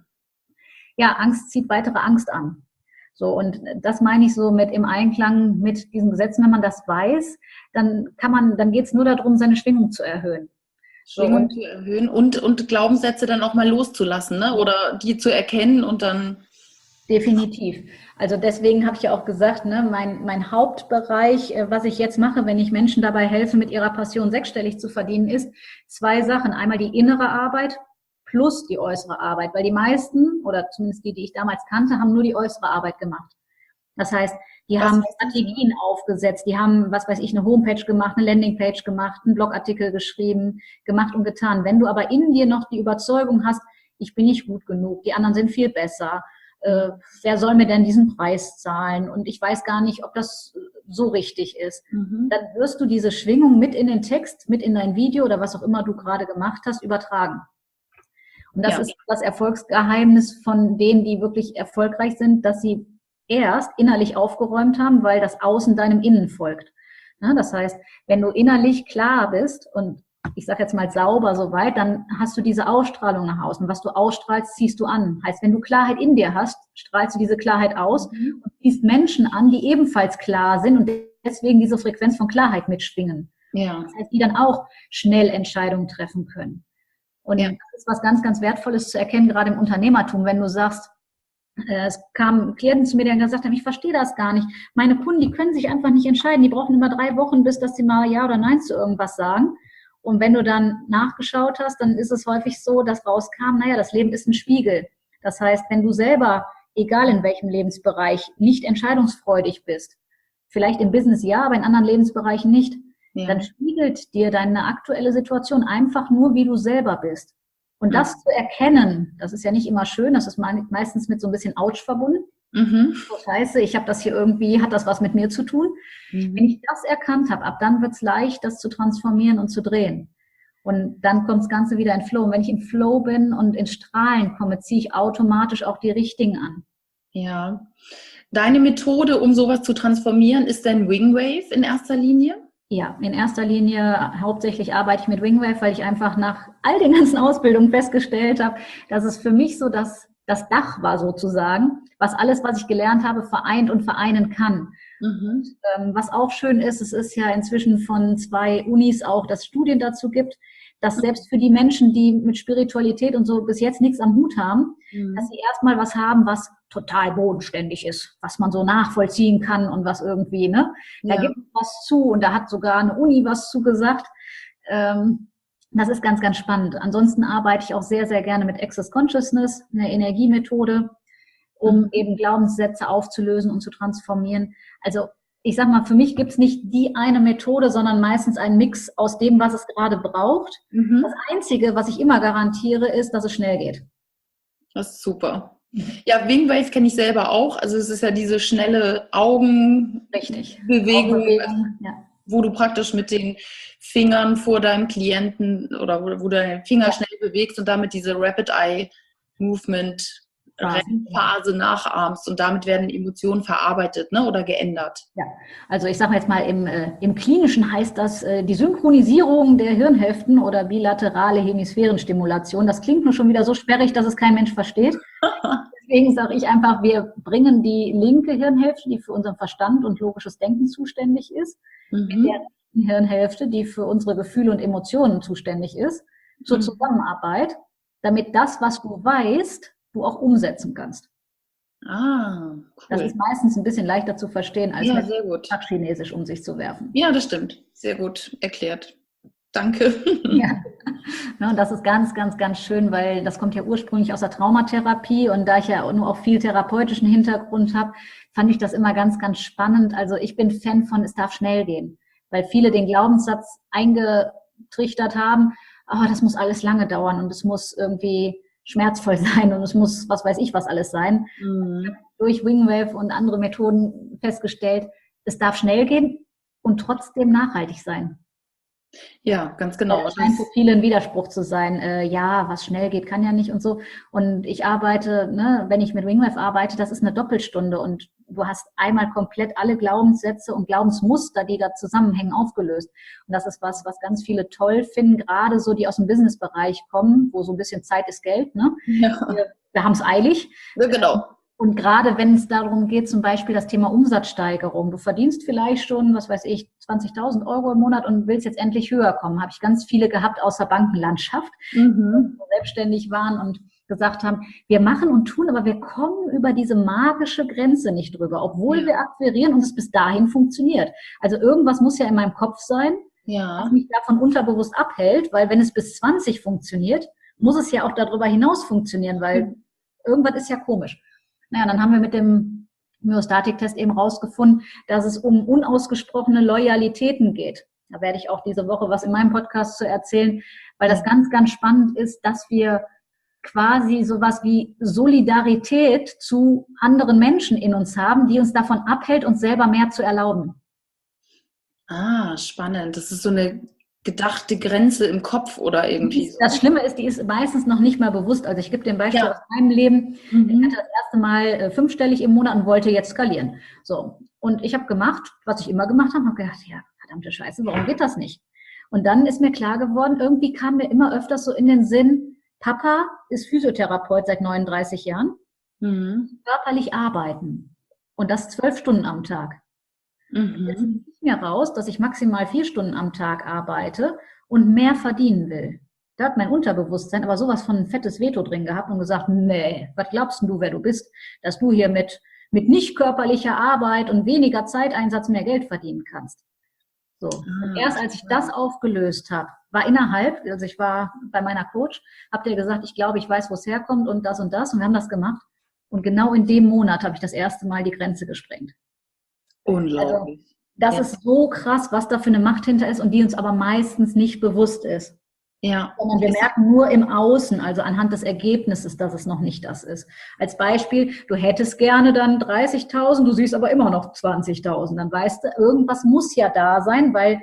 Ja, Angst zieht weitere Angst an. So, und das meine ich so mit im Einklang mit diesen Gesetzen. Wenn man das weiß, dann geht es nur darum, seine Schwingung zu erhöhen. Schwingung zu erhöhen und Glaubenssätze dann auch mal loszulassen, ne? Oder die zu erkennen und dann. Definitiv. Also deswegen habe ich ja auch gesagt, ne, mein Hauptbereich, was ich jetzt mache, wenn ich Menschen dabei helfe, mit ihrer Passion sechsstellig zu verdienen, ist zwei Sachen. Einmal die innere Arbeit plus die äußere Arbeit, weil die meisten, oder zumindest die ich damals kannte, haben nur die äußere Arbeit gemacht. Das heißt, die haben Strategien aufgesetzt, die haben, was weiß ich, eine Homepage gemacht, eine Landingpage gemacht, einen Blogartikel geschrieben, gemacht und getan. Wenn du aber in dir noch die Überzeugung hast, ich bin nicht gut genug, die anderen sind viel besser, wer soll mir denn diesen Preis zahlen? Und ich weiß gar nicht, ob das so richtig ist. Dann wirst du diese Schwingung mit in den Text, mit in dein Video oder was auch immer du gerade gemacht hast, übertragen. Und das ist das Erfolgsgeheimnis von denen, die wirklich erfolgreich sind, dass sie erst innerlich aufgeräumt haben, weil das Außen deinem Innen folgt. Ja, das heißt, wenn du innerlich klar bist und ich sage jetzt mal sauber soweit, dann hast du diese Ausstrahlung nach außen. Was du ausstrahlst, ziehst du an. Heißt, wenn du Klarheit in dir hast, strahlst du diese Klarheit aus und ziehst Menschen an, die ebenfalls klar sind und deswegen diese Frequenz von Klarheit mitschwingen. Ja. Das heißt, die dann auch schnell Entscheidungen treffen können. Und das ist was ganz, ganz Wertvolles zu erkennen, gerade im Unternehmertum, wenn du sagst, es kamen Klienten zu mir, die gesagt haben, ich verstehe das gar nicht. Meine Kunden, die können sich einfach nicht entscheiden. Die brauchen immer 3 Wochen, bis dass sie mal Ja oder Nein zu irgendwas sagen. Und wenn du dann nachgeschaut hast, dann ist es häufig so, dass rauskam, naja, das Leben ist ein Spiegel. Das heißt, wenn du selber, egal in welchem Lebensbereich, nicht entscheidungsfreudig bist, vielleicht im Business ja, aber in anderen Lebensbereichen nicht, dann spiegelt dir deine aktuelle Situation einfach nur, wie du selber bist. Und das zu erkennen, das ist ja nicht immer schön, das ist meistens mit so ein bisschen Autsch verbunden. So scheiße, ich habe das hier irgendwie, hat das was mit mir zu tun? Wenn ich das erkannt habe, ab dann wird es leicht, das zu transformieren und zu drehen. Und dann kommt das Ganze wieder in Flow. Und wenn ich im Flow bin und in Strahlen komme, ziehe ich automatisch auch die richtigen an. Ja. Deine Methode, um sowas zu transformieren, ist dein Wingwave in erster Linie? Ja, in erster Linie hauptsächlich arbeite ich mit Wingwave, weil ich einfach nach all den ganzen Ausbildungen festgestellt habe, dass es für mich so das Dach war sozusagen, was alles, was ich gelernt habe, vereint und vereinen kann. Was auch schön ist, es ist ja inzwischen von 2 Unis auch, dass es Studien dazu gibt, dass selbst für die Menschen, die mit Spiritualität und so bis jetzt nichts am Hut haben, dass sie erstmal was haben, was total bodenständig ist, was man so nachvollziehen kann und was irgendwie, ne? Da gibt es was zu und da hat sogar eine Uni was zu gesagt. Das ist ganz, ganz spannend. Ansonsten arbeite ich auch sehr, sehr gerne mit Access Consciousness, eine Energiemethode, um eben Glaubenssätze aufzulösen und zu transformieren. Also ich sag mal, für mich gibt's nicht die eine Methode, sondern meistens einen Mix aus dem, was es gerade braucht. Das Einzige, was ich immer garantiere, ist, dass es schnell geht. Das ist super. Ja, Wingwave kenne ich selber auch. Also es ist ja diese schnelle Augenbewegung, wo du praktisch mit den Fingern vor deinem Klienten oder wo du deine Finger schnell bewegst und damit diese Rapid Eye Movement Phase nachahmst und damit werden Emotionen verarbeitet, ne, oder geändert. Ja, also ich sage jetzt mal, im Klinischen heißt das die Synchronisierung der Hirnhälften oder bilaterale Hemisphärenstimulation. Das klingt nur schon wieder so sperrig, dass es kein Mensch versteht. Deswegen sage ich einfach, wir bringen die linke Hirnhälfte, die für unseren Verstand und logisches Denken zuständig ist, mit der rechten Hirnhälfte, die für unsere Gefühle und Emotionen zuständig ist, zur Zusammenarbeit, damit das, was du weißt, du auch umsetzen kannst. Cool. Das ist meistens ein bisschen leichter zu verstehen, als mit Chinesisch um sich zu werfen. Ja, das stimmt. Sehr gut erklärt. Danke. Ja, und das ist ganz, ganz, ganz schön, weil das kommt ja ursprünglich aus der Traumatherapie und da ich ja nur auch viel therapeutischen Hintergrund habe, fand ich das immer ganz, ganz spannend. Also ich bin Fan von, es darf schnell gehen, weil viele den Glaubenssatz eingetrichtert haben, das muss alles lange dauern und es muss irgendwie schmerzvoll sein und es muss, was weiß ich, was alles sein. Ich habe durch Wingwave und andere Methoden festgestellt, es darf schnell gehen und trotzdem nachhaltig sein. Ja, ganz genau. Das scheint für viele ein Widerspruch zu sein. Was schnell geht, kann ja nicht und so. Und ich arbeite, wenn ich mit Wingwave arbeite, das ist eine Doppelstunde und du hast einmal komplett alle Glaubenssätze und Glaubensmuster, die da zusammenhängen, aufgelöst. Und das ist was ganz viele toll finden, gerade so, die aus dem Businessbereich kommen, wo so ein bisschen Zeit ist Geld, ne? Ja. Wir haben es eilig. Ja, genau. Und gerade wenn es darum geht, zum Beispiel das Thema Umsatzsteigerung. Du verdienst vielleicht schon, 20.000 Euro im Monat und willst jetzt endlich höher kommen. Habe ich ganz viele gehabt aus der Bankenlandschaft, die selbstständig waren und gesagt haben, wir machen und tun, aber wir kommen über diese magische Grenze nicht drüber, obwohl wir akquirieren und es bis dahin funktioniert. Also irgendwas muss ja in meinem Kopf sein, was mich davon unterbewusst abhält, weil wenn es bis 20 funktioniert, muss es ja auch darüber hinaus funktionieren, weil irgendwas ist ja komisch. Naja, dann haben wir mit dem Myostatik-Test eben rausgefunden, dass es um unausgesprochene Loyalitäten geht. Da werde ich auch diese Woche was in meinem Podcast zu erzählen, weil das ganz, ganz spannend ist, dass wir quasi sowas wie Solidarität zu anderen Menschen in uns haben, die uns davon abhält, uns selber mehr zu erlauben. Ah, spannend. Das ist so eine gedachte Grenze im Kopf oder irgendwie so. Das Schlimme ist, die ist meistens noch nicht mal bewusst. Also ich gebe dir ein Beispiel aus meinem Leben. Ich hatte das erste Mal 5-stellig im Monat und wollte jetzt skalieren. So. Und ich habe gemacht, was ich immer gemacht habe, habe gedacht, ja, verdammte Scheiße, warum geht das nicht? Und dann ist mir klar geworden, irgendwie kam mir immer öfters so in den Sinn, Papa ist Physiotherapeut seit 39 Jahren, körperlich arbeiten. Und das 12 Stunden am Tag. Jetzt nehme ich mir raus, dass ich maximal 4 Stunden am Tag arbeite und mehr verdienen will. Da hat mein Unterbewusstsein aber sowas von ein fettes Veto drin gehabt und gesagt, nee, was glaubst du, wer du bist, dass du hier mit nicht körperlicher Arbeit und weniger Zeiteinsatz mehr Geld verdienen kannst. So. Und erst als ich das aufgelöst habe, war innerhalb, also ich war bei meiner Coach, habt ihr gesagt, ich glaube, ich weiß, wo es herkommt und das und wir haben das gemacht. Und genau in dem Monat habe ich das erste Mal die Grenze gesprengt. Unglaublich. Also, das ist so krass, was da für eine Macht hinter ist und die uns aber meistens nicht bewusst ist. Ja. Sondern wir merken nur im Außen, also anhand des Ergebnisses, dass es noch nicht das ist. Als Beispiel, du hättest gerne dann 30.000, du siehst aber immer noch 20.000. Dann weißt du, irgendwas muss ja da sein, weil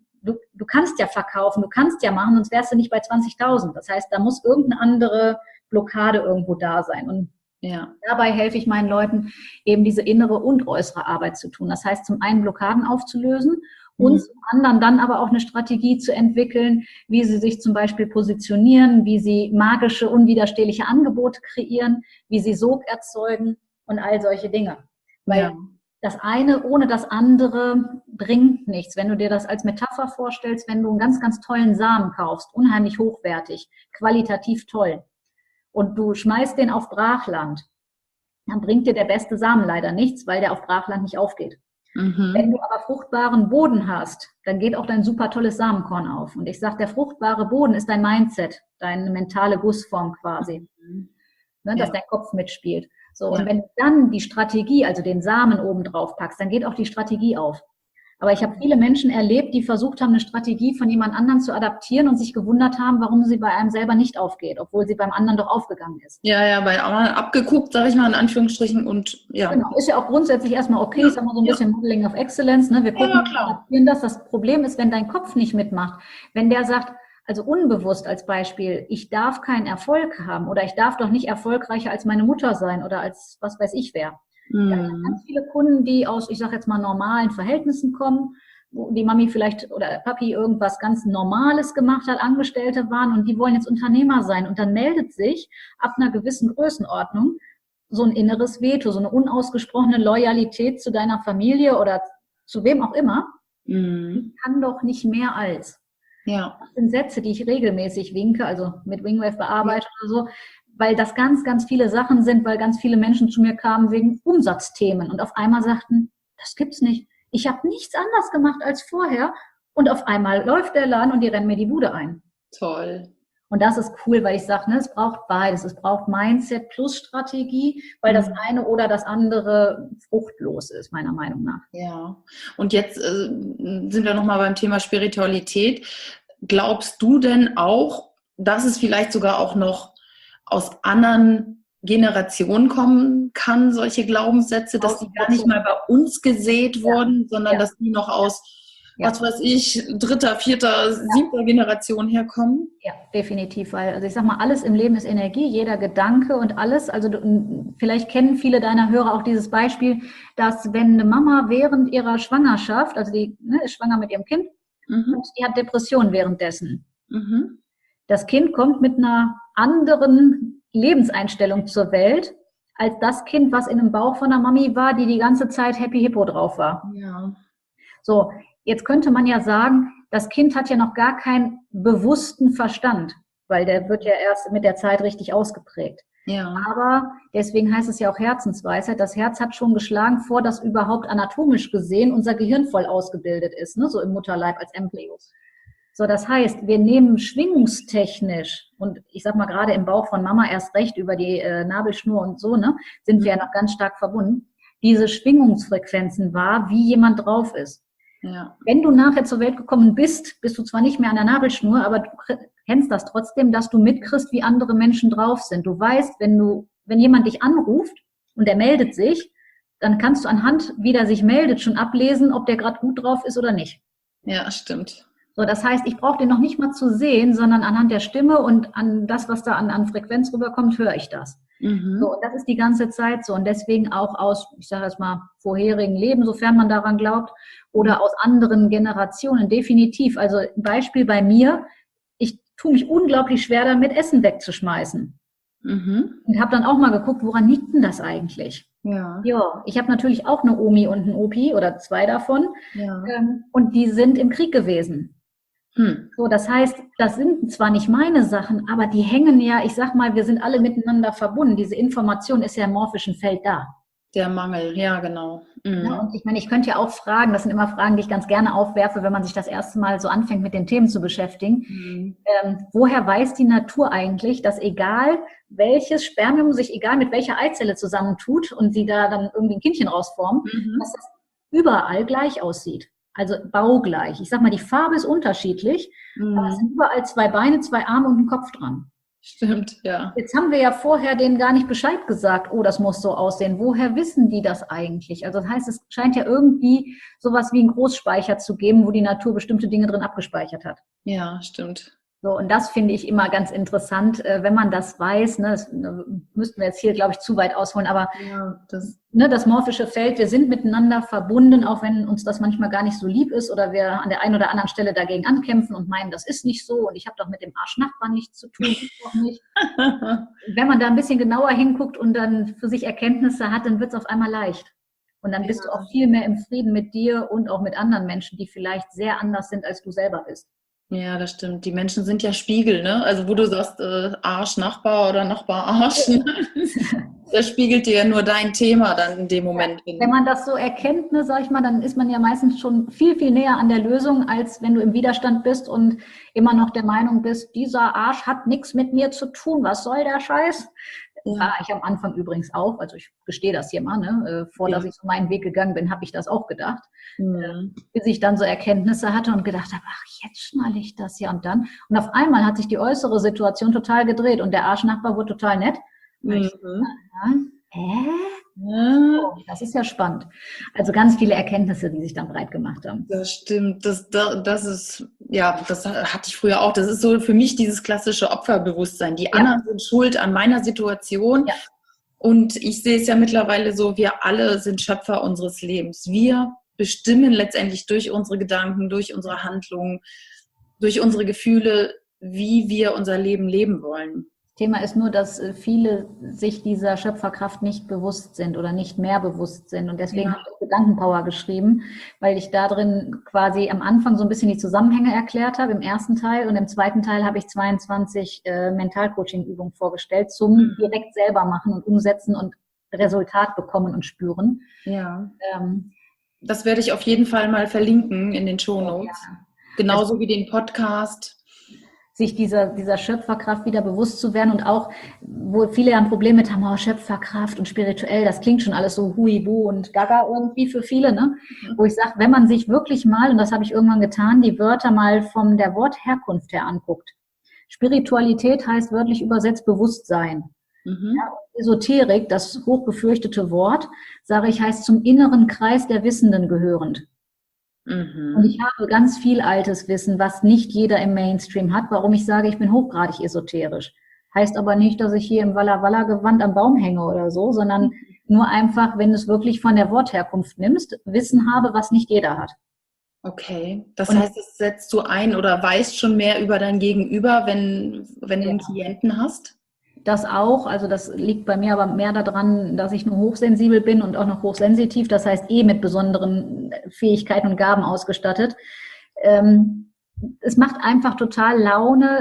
du kannst ja verkaufen, du kannst ja machen, sonst wärst du nicht bei 20.000. Das heißt, da muss irgendeine andere Blockade irgendwo da sein. Und dabei helfe ich meinen Leuten, eben diese innere und äußere Arbeit zu tun. Das heißt, zum einen Blockaden aufzulösen und zum anderen dann aber auch eine Strategie zu entwickeln, wie sie sich zum Beispiel positionieren, wie sie magische, unwiderstehliche Angebote kreieren, wie sie Sog erzeugen und all solche Dinge. Weil das eine ohne das andere bringt nichts. Wenn du dir das als Metapher vorstellst, wenn du einen ganz, ganz tollen Samen kaufst, unheimlich hochwertig, qualitativ toll, und du schmeißt den auf Brachland, dann bringt dir der beste Samen leider nichts, weil der auf Brachland nicht aufgeht. Wenn du aber fruchtbaren Boden hast, dann geht auch dein super tolles Samenkorn auf. Und ich sage, der fruchtbare Boden ist dein Mindset, deine mentale Gussform quasi, dass dein Kopf mitspielt. So, und wenn du dann die Strategie, also den Samen oben drauf packst, dann geht auch die Strategie auf. Aber ich habe viele Menschen erlebt, die versucht haben, eine Strategie von jemand anderem zu adaptieren und sich gewundert haben, warum sie bei einem selber nicht aufgeht, obwohl sie beim anderen doch aufgegangen ist. Ja, bei anderen abgeguckt, sage ich mal in Anführungsstrichen. Und Genau, ist ja auch grundsätzlich erstmal okay, ich sag mal so ein bisschen Modeling of Excellence. Ne? Wir gucken, adaptieren das. Das Problem ist, wenn dein Kopf nicht mitmacht, wenn der sagt, also unbewusst als Beispiel, ich darf keinen Erfolg haben oder ich darf doch nicht erfolgreicher als meine Mutter sein oder als was weiß ich wer. Wir haben ganz viele Kunden, die aus, ich sage jetzt mal, normalen Verhältnissen kommen, wo die Mami vielleicht oder Papi irgendwas ganz Normales gemacht hat, Angestellte waren und die wollen jetzt Unternehmer sein. Und dann meldet sich ab einer gewissen Größenordnung so ein inneres Veto, so eine unausgesprochene Loyalität zu deiner Familie oder zu wem auch immer. Ich kann doch nicht mehr als. Das sind Sätze, die ich regelmäßig winke, also mit Wingwave bearbeite oder so, weil das ganz, ganz viele Sachen sind, weil ganz viele Menschen zu mir kamen wegen Umsatzthemen und auf einmal sagten, das gibt's nicht. Ich habe nichts anders gemacht als vorher und auf einmal läuft der Laden und die rennen mir die Bude ein. Toll. Und das ist cool, weil ich sage, es braucht beides. Es braucht Mindset plus Strategie, weil das eine oder das andere fruchtlos ist, meiner Meinung nach. Ja, und jetzt sind wir nochmal beim Thema Spiritualität. Glaubst du denn auch, dass es vielleicht sogar auch noch aus anderen Generationen kommen kann, solche Glaubenssätze, dass die gar nicht mal bei uns gesät wurden, sondern dass die noch aus, was weiß ich, 3., 4., 7. Generation herkommen? Ja, definitiv, weil, also ich sag mal, alles im Leben ist Energie, jeder Gedanke und alles, also vielleicht kennen viele deiner Hörer auch dieses Beispiel, dass wenn eine Mama während ihrer Schwangerschaft, also die ist schwanger mit ihrem Kind und die hat Depressionen währenddessen. Das Kind kommt mit einer anderen Lebenseinstellung zur Welt, als das Kind, was in dem Bauch von der Mami war, die ganze Zeit Happy Hippo drauf war. Ja. So, jetzt könnte man ja sagen, das Kind hat ja noch gar keinen bewussten Verstand, weil der wird ja erst mit der Zeit richtig ausgeprägt. Ja. Aber deswegen heißt es ja auch Herzensweisheit. Das Herz hat schon geschlagen, vor dass überhaupt anatomisch gesehen unser Gehirn voll ausgebildet ist, ne? So im Mutterleib als Embryo. So, das heißt, wir nehmen schwingungstechnisch und ich sag mal gerade im Bauch von Mama erst recht über die Nabelschnur und so, ne, sind wir ja noch ganz stark verbunden, diese Schwingungsfrequenzen wahr, wie jemand drauf ist. Ja. Wenn du nachher zur Welt gekommen bist, bist du zwar nicht mehr an der Nabelschnur, aber du kennst das trotzdem, dass du mitkriegst, wie andere Menschen drauf sind. Du weißt, wenn jemand dich anruft und der meldet sich, dann kannst du anhand, wie der sich meldet, schon ablesen, ob der gerade gut drauf ist oder nicht. Ja, stimmt. So, das heißt, ich brauche den noch nicht mal zu sehen, sondern anhand der Stimme und an das, was da an Frequenz rüberkommt, höre ich das. So, und das ist die ganze Zeit so. Und deswegen auch aus, ich sage jetzt mal, vorherigen Leben, sofern man daran glaubt, oder aus anderen Generationen, definitiv. Also ein Beispiel bei mir, ich tue mich unglaublich schwer damit, Essen wegzuschmeißen. Und habe dann auch mal geguckt, woran liegt denn das eigentlich? Ja. Ja, ich habe natürlich auch eine Omi und einen Opi oder 2 davon. Ja. Und die sind im Krieg gewesen. So, das heißt, das sind zwar nicht meine Sachen, aber die hängen ja, ich sag mal, wir sind alle miteinander verbunden. Diese Information ist ja im morphischen Feld da. Der Mangel, ja, genau. Ja, und ich meine, ich könnte ja auch fragen, das sind immer Fragen, die ich ganz gerne aufwerfe, wenn man sich das erste Mal so anfängt, mit den Themen zu beschäftigen. Woher weiß die Natur eigentlich, dass egal welches Spermium sich, egal mit welcher Eizelle zusammentut und sie da dann irgendwie ein Kindchen rausformen, dass das überall gleich aussieht? Also baugleich. Ich sag mal, die Farbe ist unterschiedlich, aber es sind überall 2 Beine, 2 Arme und ein Kopf dran. Stimmt, ja. Jetzt haben wir ja vorher denen gar nicht Bescheid gesagt, oh, das muss so aussehen. Woher wissen die das eigentlich? Also das heißt, es scheint ja irgendwie sowas wie einen Großspeicher zu geben, wo die Natur bestimmte Dinge drin abgespeichert hat. Ja, stimmt. So, und das finde ich immer ganz interessant, wenn man das weiß, ne, das müssten wir jetzt hier, glaube ich, zu weit ausholen, aber Ja, das morphische Feld, wir sind miteinander verbunden, auch wenn uns das manchmal gar nicht so lieb ist oder wir an der einen oder anderen Stelle dagegen ankämpfen und meinen, das ist nicht so und ich habe doch mit dem Arschnachbarn nichts zu tun, ich doch nicht. Wenn man da ein bisschen genauer hinguckt und dann für sich Erkenntnisse hat, dann wird es auf einmal leicht. Und dann bist du auch viel mehr im Frieden mit dir und auch mit anderen Menschen, die vielleicht sehr anders sind, als du selber bist. Ja, das stimmt. Die Menschen sind ja Spiegel, ne? Also wo du sagst, Arsch, Nachbar oder Nachbar, Arsch, ne? Das spiegelt dir ja nur dein Thema dann in dem Moment. Wenn man das so erkennt, ne, sag ich mal, dann ist man ja meistens schon viel, viel näher an der Lösung, als wenn du im Widerstand bist und immer noch der Meinung bist, dieser Arsch hat nichts mit mir zu tun, was soll der Scheiß? War ich am Anfang übrigens auch, also ich gestehe das hier mal, ne? Dass ich so meinen Weg gegangen bin, habe ich das auch gedacht. Bis ich dann so Erkenntnisse hatte und gedacht habe, ach, jetzt schnalle ich das ja und dann. Und auf einmal hat sich die äußere Situation total gedreht und der Arschnachbar wurde total nett. Oh, das ist ja spannend. Also ganz viele Erkenntnisse, die sich dann breit gemacht haben. Das stimmt. Das ist, ja, das hatte ich früher auch. Das ist so für mich dieses klassische Opferbewusstsein. Die anderen sind schuld an meiner Situation. Ja. Und ich sehe es ja mittlerweile so, wir alle sind Schöpfer unseres Lebens. Wir bestimmen letztendlich durch unsere Gedanken, durch unsere Handlungen, durch unsere Gefühle, wie wir unser Leben leben wollen. Thema ist nur, dass viele sich dieser Schöpferkraft nicht bewusst sind oder nicht mehr bewusst sind. Und deswegen habe ich Gedankenpower geschrieben, weil ich da drin quasi am Anfang so ein bisschen die Zusammenhänge erklärt habe, im ersten Teil. Und im zweiten Teil habe ich 22 Mentalcoaching-Übungen vorgestellt zum direkt selber machen und umsetzen und Resultat bekommen und spüren. Ja. Das werde ich auf jeden Fall mal verlinken in den Shownotes. Ja. Genauso wie den Podcast. Sich dieser Schöpferkraft wieder bewusst zu werden und auch, wo viele ja ein Problem mit haben, Schöpferkraft und spirituell, das klingt schon alles so huibu und gaga irgendwie für viele, ne? Wo ich sage, wenn man sich wirklich mal, und das habe ich irgendwann getan, die Wörter mal von der Wortherkunft her anguckt. Spiritualität heißt wörtlich übersetzt Bewusstsein. Ja, Esoterik, das hochgefürchtete Wort, sage ich, heißt zum inneren Kreis der Wissenden gehörend. Und ich habe ganz viel altes Wissen, was nicht jeder im Mainstream hat, warum ich sage, ich bin hochgradig esoterisch. Heißt aber nicht, dass ich hier im Walla Walla Gewand am Baum hänge oder so, sondern nur einfach, wenn du es wirklich von der Wortherkunft nimmst, Wissen habe, was nicht jeder hat. Okay, das heißt, das setzt du ein oder weißt schon mehr über dein Gegenüber, wenn du einen Klienten hast? Das auch, also das liegt bei mir aber mehr daran, dass ich nur hochsensibel bin und auch noch hochsensitiv, das heißt mit besonderen Fähigkeiten und Gaben ausgestattet. Es macht einfach total Laune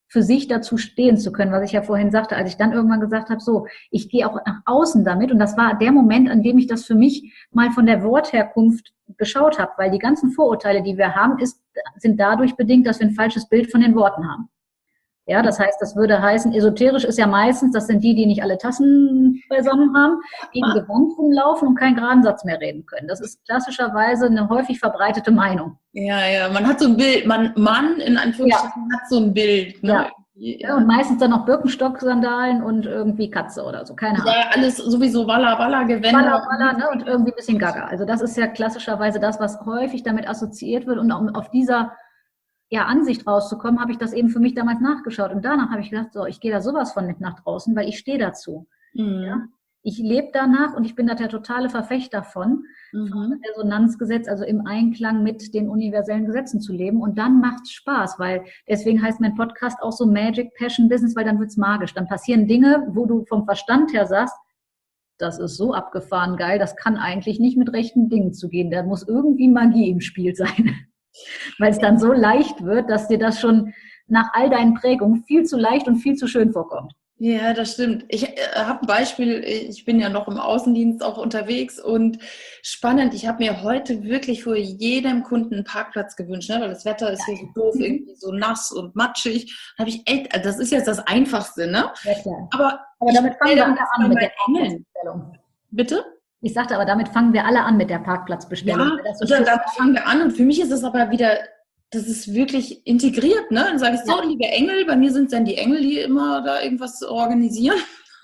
für sich dazu stehen zu können, was ich ja vorhin sagte, als ich dann irgendwann gesagt habe, so, ich gehe auch nach außen damit. Und das war der Moment, an dem ich das für mich mal von der Wortherkunft geschaut habe, weil die ganzen Vorurteile, die wir haben, sind dadurch bedingt, dass wir ein falsches Bild von den Worten haben. Ja, das heißt, das würde heißen, esoterisch ist ja meistens, das sind die nicht alle Tassen beisammen haben, die im Gewand rumlaufen und keinen geraden Satz mehr reden können. Das ist klassischerweise eine häufig verbreitete Meinung. Ja, man hat so ein Bild, Mann in Anführungsstrichen hat so ein Bild. Ne? Ja, und meistens dann noch Birkenstock-Sandalen und irgendwie Katze oder so, keine Ahnung. Ja, alles sowieso Walla-Walla-Gewänder. Walla-Walla, ne, und irgendwie ein bisschen Gaga. Also das ist ja klassischerweise das, was häufig damit assoziiert wird. Und um auf dieser Ansicht rauszukommen, habe ich das eben für mich damals nachgeschaut. Und danach habe ich gedacht, so, ich gehe da sowas von nicht nach draußen, weil ich stehe dazu. Mhm. Ja? Ich lebe danach und ich bin da der totale Verfechter von Resonanzgesetz, also im Einklang mit den universellen Gesetzen zu leben. Und dann macht's Spaß, weil deswegen heißt mein Podcast auch so Magic Passion Business, weil dann wird's magisch. Dann passieren Dinge, wo du vom Verstand her sagst, das ist so abgefahren geil, das kann eigentlich nicht mit rechten Dingen zugehen. Da muss irgendwie Magie im Spiel sein. Weil es dann so leicht wird, dass dir das schon nach all deinen Prägungen viel zu leicht und viel zu schön vorkommt. Ja, das stimmt. Ich habe ein Beispiel, ich bin ja noch im Außendienst auch unterwegs und spannend, ich habe mir heute wirklich für jedem Kunden einen Parkplatz gewünscht, ne? Weil das Wetter ist hier so doof, irgendwie so nass und matschig. Habe ich echt, das ist jetzt das Einfachste, ne? Ja, klar. Aber damit fangen wir alle an mit der Parkplatzbestellung. Bitte? Ich sagte, aber damit fangen wir alle an mit der Parkplatzbestellung. Ja, damit fangen wir an und für mich ist es aber wieder, das ist wirklich integriert, ne? Dann sage ich so, liebe Engel, bei mir sind es dann die Engel, die immer da irgendwas organisieren.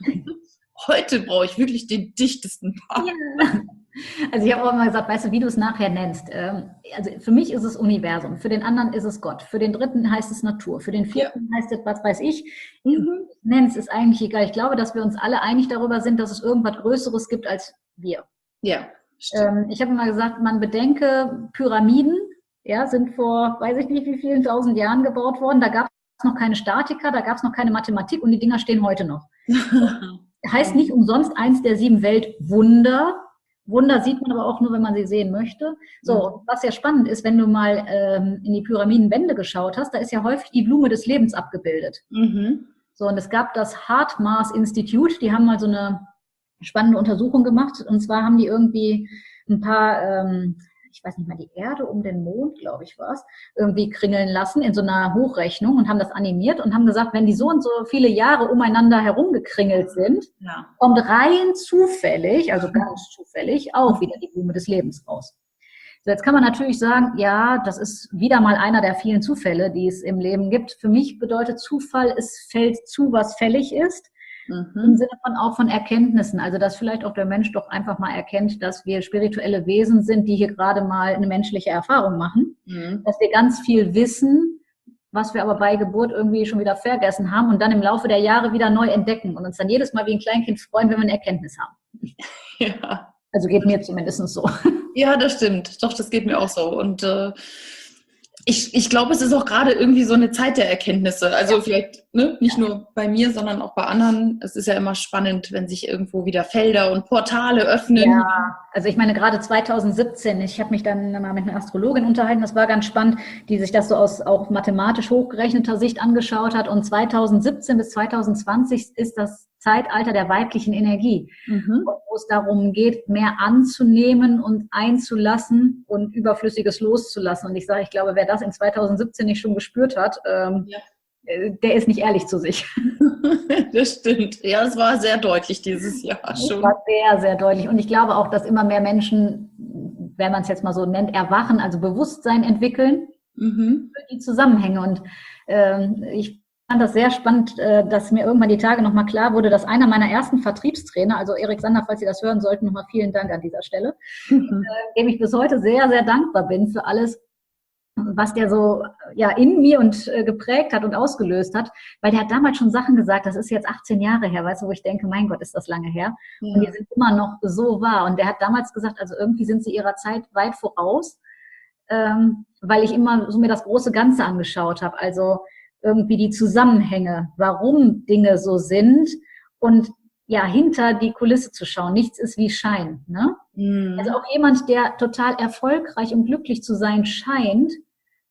Heute brauche ich wirklich den dichtesten Park. Ja. Also ich habe auch immer gesagt, weißt du, wie du es nachher nennst. Also für mich ist es Universum, für den anderen ist es Gott, für den dritten heißt es Natur, für den vierten heißt es, was weiß ich. Nennst ist eigentlich egal. Ich glaube, dass wir uns alle einig darüber sind, dass es irgendwas Größeres gibt als wir. Ja, stimmt. Ich habe immer gesagt, man bedenke, Pyramiden, sind vor, weiß ich nicht wie vielen tausend Jahren gebaut worden. Da gab es noch keine Statiker, da gab es noch keine Mathematik und die Dinger stehen heute noch. Heißt nicht umsonst eins der 7 Weltwunder. Wunder sieht man aber auch nur, wenn man sie sehen möchte. So, was ja spannend ist, wenn du mal in die Pyramidenwände geschaut hast, da ist ja häufig die Blume des Lebens abgebildet. So, und es gab das Heart Mars Institute, die haben mal so eine spannende Untersuchung gemacht. Und zwar haben die irgendwie ein paar, ich weiß nicht mal, die Erde um den Mond, glaube ich, war es, irgendwie kringeln lassen in so einer Hochrechnung und haben das animiert und haben gesagt, wenn die so und so viele Jahre umeinander herumgekringelt sind, kommt rein zufällig, also ganz zufällig, auch wieder die Blume des Lebens raus. So, jetzt kann man natürlich sagen, ja, das ist wieder mal einer der vielen Zufälle, die es im Leben gibt. Für mich bedeutet Zufall, es fällt zu, was fällig ist. Im Sinne von auch von Erkenntnissen, also dass vielleicht auch der Mensch doch einfach mal erkennt, dass wir spirituelle Wesen sind, die hier gerade mal eine menschliche Erfahrung machen, dass wir ganz viel wissen, was wir aber bei Geburt irgendwie schon wieder vergessen haben und dann im Laufe der Jahre wieder neu entdecken und uns dann jedes Mal wie ein Kleinkind freuen, wenn wir eine Erkenntnis haben. Ja. Also geht mir zumindest so. Ja, das stimmt. Doch, das geht mir auch so. Und ich glaube, es ist auch gerade irgendwie so eine Zeit der Erkenntnisse. Also vielleicht nicht nur bei mir, sondern auch bei anderen. Es ist ja immer spannend, wenn sich irgendwo wieder Felder und Portale öffnen. Ja, also ich meine gerade 2017, ich habe mich dann mal mit einer Astrologin unterhalten, das war ganz spannend, die sich das so aus auch mathematisch hochgerechneter Sicht angeschaut hat. Und 2017 bis 2020 ist das Zeitalter der weiblichen Energie, wo es darum geht, mehr anzunehmen und einzulassen und Überflüssiges loszulassen. Und ich glaube, wer das in 2017 nicht schon gespürt hat, der ist nicht ehrlich zu sich. Das stimmt. Ja, es war sehr deutlich dieses Jahr schon. Es war sehr, sehr deutlich. Und ich glaube auch, dass immer mehr Menschen, wenn man es jetzt mal so nennt, erwachen, also Bewusstsein entwickeln für die Zusammenhänge. Und ich fand das sehr spannend, dass mir irgendwann die Tage nochmal klar wurde, dass einer meiner ersten Vertriebstrainer, also Erik Sander, falls Sie das hören sollten, nochmal vielen Dank an dieser Stelle, dem ich bis heute sehr, sehr dankbar bin für alles, was der so in mir und geprägt hat und ausgelöst hat, weil der hat damals schon Sachen gesagt, das ist jetzt 18 Jahre her, weißt du, wo ich denke, mein Gott, ist das lange her. Und die sind immer noch so wahr. Und der hat damals gesagt, also irgendwie sind sie ihrer Zeit weit voraus, weil ich immer so mir das große Ganze angeschaut habe, also irgendwie die Zusammenhänge, warum Dinge so sind und hinter die Kulisse zu schauen. Nichts ist wie Schein, ne? Also auch jemand, der total erfolgreich und glücklich zu sein scheint,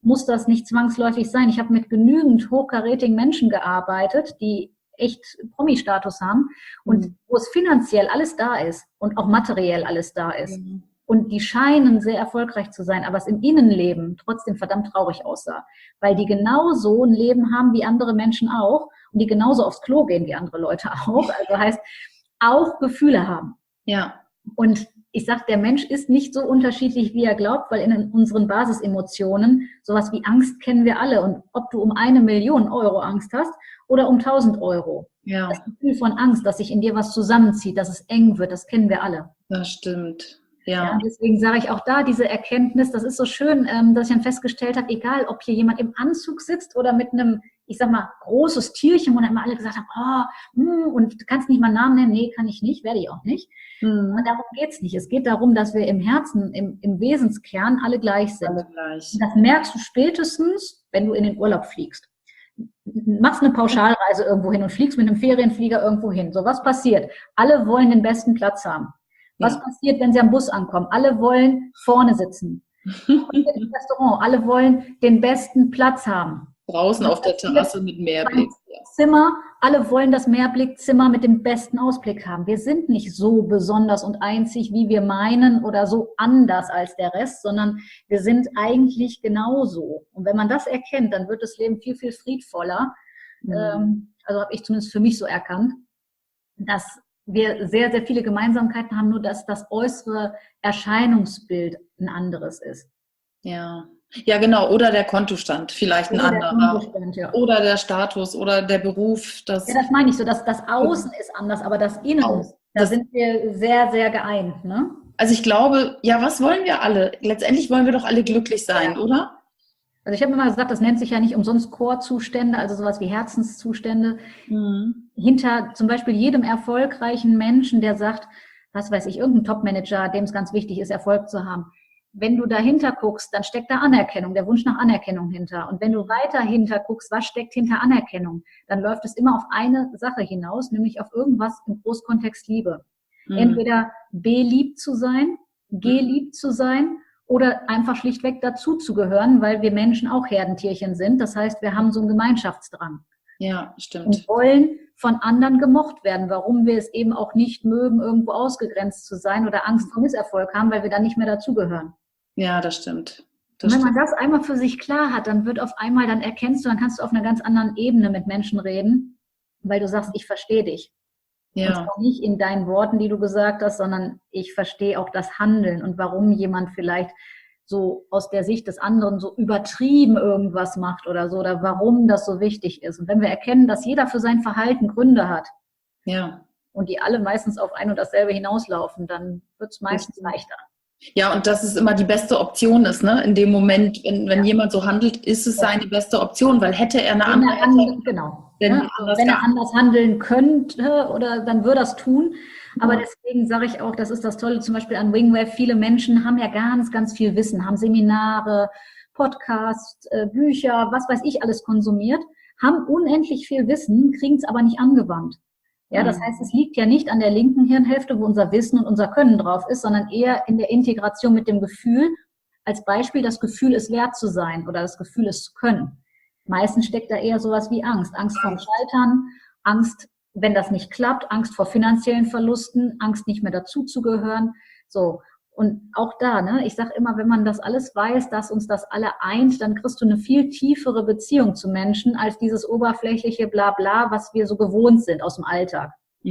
muss das nicht zwangsläufig sein. Ich habe mit genügend hochkarätigen Menschen gearbeitet, die echt Promi-Status haben und wo es finanziell alles da ist und auch materiell alles da ist. Und die scheinen sehr erfolgreich zu sein, aber es im Innenleben trotzdem verdammt traurig aussah. Weil die genauso ein Leben haben wie andere Menschen auch und die genauso aufs Klo gehen wie andere Leute auch. Also heißt, auch Gefühle haben. Ja. Und ich sage, der Mensch ist nicht so unterschiedlich, wie er glaubt, weil in unseren Basisemotionen, sowas wie Angst kennen wir alle. Und ob du um 1 Million Euro Angst hast oder um 1.000 Euro. Ja. Das Gefühl von Angst, dass sich in dir was zusammenzieht, dass es eng wird, das kennen wir alle. Das stimmt. Ja, Ja. deswegen sage ich auch da diese Erkenntnis, das ist so schön, dass ich dann festgestellt habe, egal ob hier jemand im Anzug sitzt oder mit einem, ich sag mal, großes Tierchen, wo dann immer alle gesagt haben, und du kannst nicht mal einen Namen nennen, nee, kann ich nicht, werde ich auch nicht. Und darum geht's nicht. Es geht darum, dass wir im Herzen, im Wesenskern alle gleich sind. Alle gleich. Und das merkst du spätestens, wenn du in den Urlaub fliegst. Machst eine Pauschalreise irgendwo hin und fliegst mit einem Ferienflieger irgendwo hin. So, was passiert? Alle wollen den besten Platz haben. Was passiert, wenn sie am Bus ankommen? Alle wollen vorne sitzen. Im Restaurant, alle wollen den besten Platz haben. Draußen auf der Terrasse mit Meerblick. Zimmer, alle wollen das Meerblickzimmer mit dem besten Ausblick haben. Wir sind nicht so besonders und einzig, wie wir meinen oder so anders als der Rest, sondern wir sind eigentlich genauso. Und wenn man das erkennt, dann wird das Leben viel, viel friedvoller. Also habe ich zumindest für mich so erkannt, dass wir sehr, sehr viele Gemeinsamkeiten haben, nur dass das äußere Erscheinungsbild ein anderes ist. Ja. Ja, genau. Oder der Kontostand, vielleicht ein anderer. Ja. Oder der Status oder der Beruf. Ja, das meine ich so. Das Außen ist anders, aber das Innen, da sind wir sehr, sehr geeint. Ne? Also ich glaube, ja, was wollen wir alle? Letztendlich wollen wir doch alle glücklich sein, oder? Also ich habe immer gesagt, das nennt sich ja nicht umsonst Core-Zustände, also sowas wie Herzenszustände. Hinter zum Beispiel jedem erfolgreichen Menschen, der sagt, was weiß ich, irgendein Top-Manager, dem es ganz wichtig ist, Erfolg zu haben. Wenn du dahinter guckst, dann steckt da Anerkennung, der Wunsch nach Anerkennung hinter. Und wenn du weiter hinter guckst, was steckt hinter Anerkennung, dann läuft es immer auf eine Sache hinaus, nämlich auf irgendwas im Großkontext Liebe. Entweder beliebt zu sein, geliebt zu sein, oder einfach schlichtweg dazuzugehören, weil wir Menschen auch Herdentierchen sind. Das heißt, wir haben so einen Gemeinschaftsdrang. Ja, stimmt. Und wollen von anderen gemocht werden. Warum wir es eben auch nicht mögen, irgendwo ausgegrenzt zu sein oder Angst vor Misserfolg haben, weil wir dann nicht mehr dazugehören. Ja, das stimmt. Und wenn man das einmal für sich klar hat, dann wird auf einmal, dann erkennst du, dann kannst du auf einer ganz anderen Ebene mit Menschen reden, weil du sagst, ich verstehe dich. Ja. Und zwar nicht in deinen Worten, die du gesagt hast, sondern ich verstehe auch das Handeln und warum jemand vielleicht so aus der Sicht des anderen so übertrieben irgendwas macht oder so, oder warum das so wichtig ist. Und wenn wir erkennen, dass jeder für sein Verhalten Gründe hat, und die alle meistens auf ein und dasselbe hinauslaufen, dann wird es meistens leichter. Ja, und dass es immer die beste Option ist, ne? In dem Moment, wenn jemand so handelt, ist es seine beste Option, weil hätte er eine andere... Genau. Wenn er anders handeln könnte, oder dann würde er es tun. Aber deswegen sage ich auch, das ist das Tolle zum Beispiel an Wingwave. Viele Menschen haben ja ganz, ganz viel Wissen, haben Seminare, Podcasts, Bücher, was weiß ich alles konsumiert, haben unendlich viel Wissen, kriegen es aber nicht angewandt. Ja, das heißt, es liegt ja nicht an der linken Hirnhälfte, wo unser Wissen und unser Können drauf ist, sondern eher in der Integration mit dem Gefühl. Als Beispiel, das Gefühl, es wert zu sein oder das Gefühl, es zu können. Meistens steckt da eher sowas wie Angst. Angst vorm Scheitern, Angst, wenn das nicht klappt, Angst vor finanziellen Verlusten, Angst, nicht mehr dazuzugehören. So. Und auch da, ne, ich sage immer, wenn man das alles weiß, dass uns das alle eint, dann kriegst du eine viel tiefere Beziehung zu Menschen als dieses oberflächliche Blabla, was wir so gewohnt sind aus dem Alltag.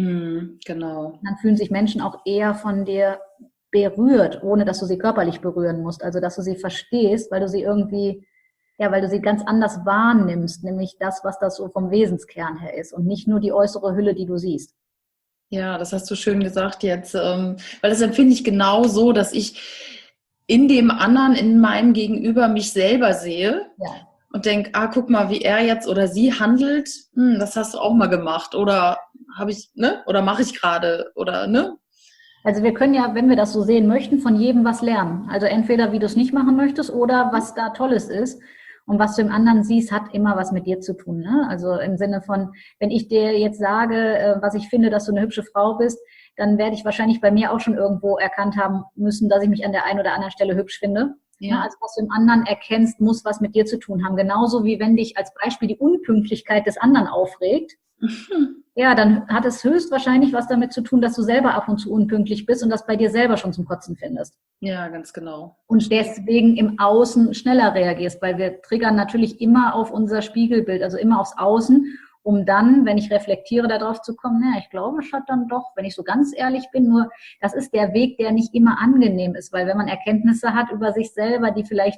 Genau. Dann fühlen sich Menschen auch eher von dir berührt, ohne dass du sie körperlich berühren musst. Also, dass du sie verstehst, weil du sie irgendwie, weil du sie ganz anders wahrnimmst, nämlich das, was das so vom Wesenskern her ist und nicht nur die äußere Hülle, die du siehst. Ja, das hast du schön gesagt jetzt, weil das empfinde ich genau so, dass ich in dem anderen, in meinem Gegenüber mich selber sehe und denke, guck mal, wie er jetzt oder sie handelt, das hast du auch mal gemacht oder habe ich, ne, oder mache ich gerade oder, ne? Also wir können ja, wenn wir das so sehen möchten, von jedem was lernen. Also entweder, wie du es nicht machen möchtest oder was da Tolles ist. Und was du im anderen siehst, hat immer was mit dir zu tun. Ne? Also im Sinne von, wenn ich dir jetzt sage, was ich finde, dass du eine hübsche Frau bist, dann werde ich wahrscheinlich bei mir auch schon irgendwo erkannt haben müssen, dass ich mich an der einen oder anderen Stelle hübsch finde. Ja. Also was du im anderen erkennst, muss was mit dir zu tun haben. Genauso wie wenn dich als Beispiel die Unpünktlichkeit des anderen aufregt. Ja, dann hat es höchstwahrscheinlich was damit zu tun, dass du selber ab und zu unpünktlich bist und das bei dir selber schon zum Kotzen findest. Ja, ganz genau. Und deswegen im Außen schneller reagierst, weil wir triggern natürlich immer auf unser Spiegelbild, also immer aufs Außen, um dann, wenn ich reflektiere, darauf zu kommen, ich glaube, es hat dann doch, wenn ich so ganz ehrlich bin, nur das ist der Weg, der nicht immer angenehm ist, weil wenn man Erkenntnisse hat über sich selber, die vielleicht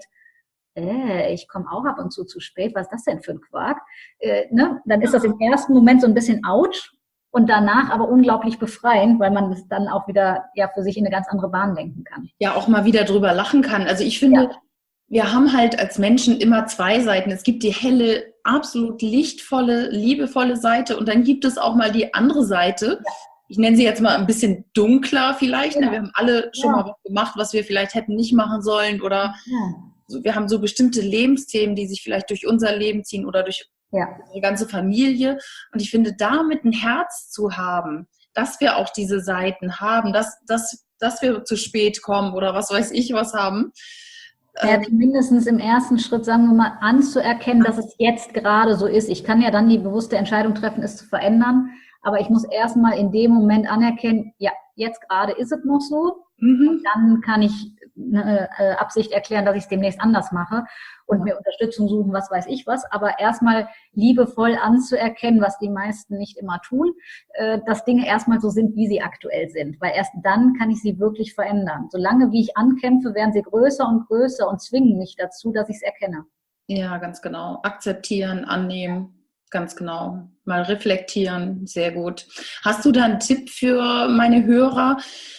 ich komme auch ab und zu spät, was ist das denn für ein Quark? Dann ist das im ersten Moment so ein bisschen ouch und danach aber unglaublich befreiend, weil man es dann auch wieder für sich in eine ganz andere Bahn lenken kann. Ja, auch mal wieder drüber lachen kann. Also ich finde, wir haben halt als Menschen immer zwei Seiten. Es gibt die helle, absolut lichtvolle, liebevolle Seite und dann gibt es auch mal die andere Seite. Ja. Ich nenne sie jetzt mal ein bisschen dunkler vielleicht. Ja. Wir haben alle schon mal was gemacht, was wir vielleicht hätten nicht machen sollen oder wir haben so bestimmte Lebensthemen, die sich vielleicht durch unser Leben ziehen oder durch unsere ganze Familie. Und ich finde, damit ein Herz zu haben, dass wir auch diese Seiten haben, dass wir zu spät kommen oder was weiß ich was haben. Ja, mindestens im ersten Schritt, sagen wir mal, anzuerkennen, dass es jetzt gerade so ist. Ich kann ja dann die bewusste Entscheidung treffen, es zu verändern. Aber ich muss erstmal in dem Moment anerkennen, jetzt gerade ist es noch so. Und dann kann ich eine Absicht erklären, dass ich es demnächst anders mache und mir Unterstützung suchen, was weiß ich was. Aber erstmal liebevoll anzuerkennen, was die meisten nicht immer tun, dass Dinge erstmal so sind, wie sie aktuell sind. Weil erst dann kann ich sie wirklich verändern. Solange wie ich ankämpfe, werden sie größer und größer und zwingen mich dazu, dass ich es erkenne. Ja, ganz genau. Akzeptieren, annehmen. Ganz genau. Mal reflektieren. Sehr gut. Hast du da einen Tipp für meine Hörer?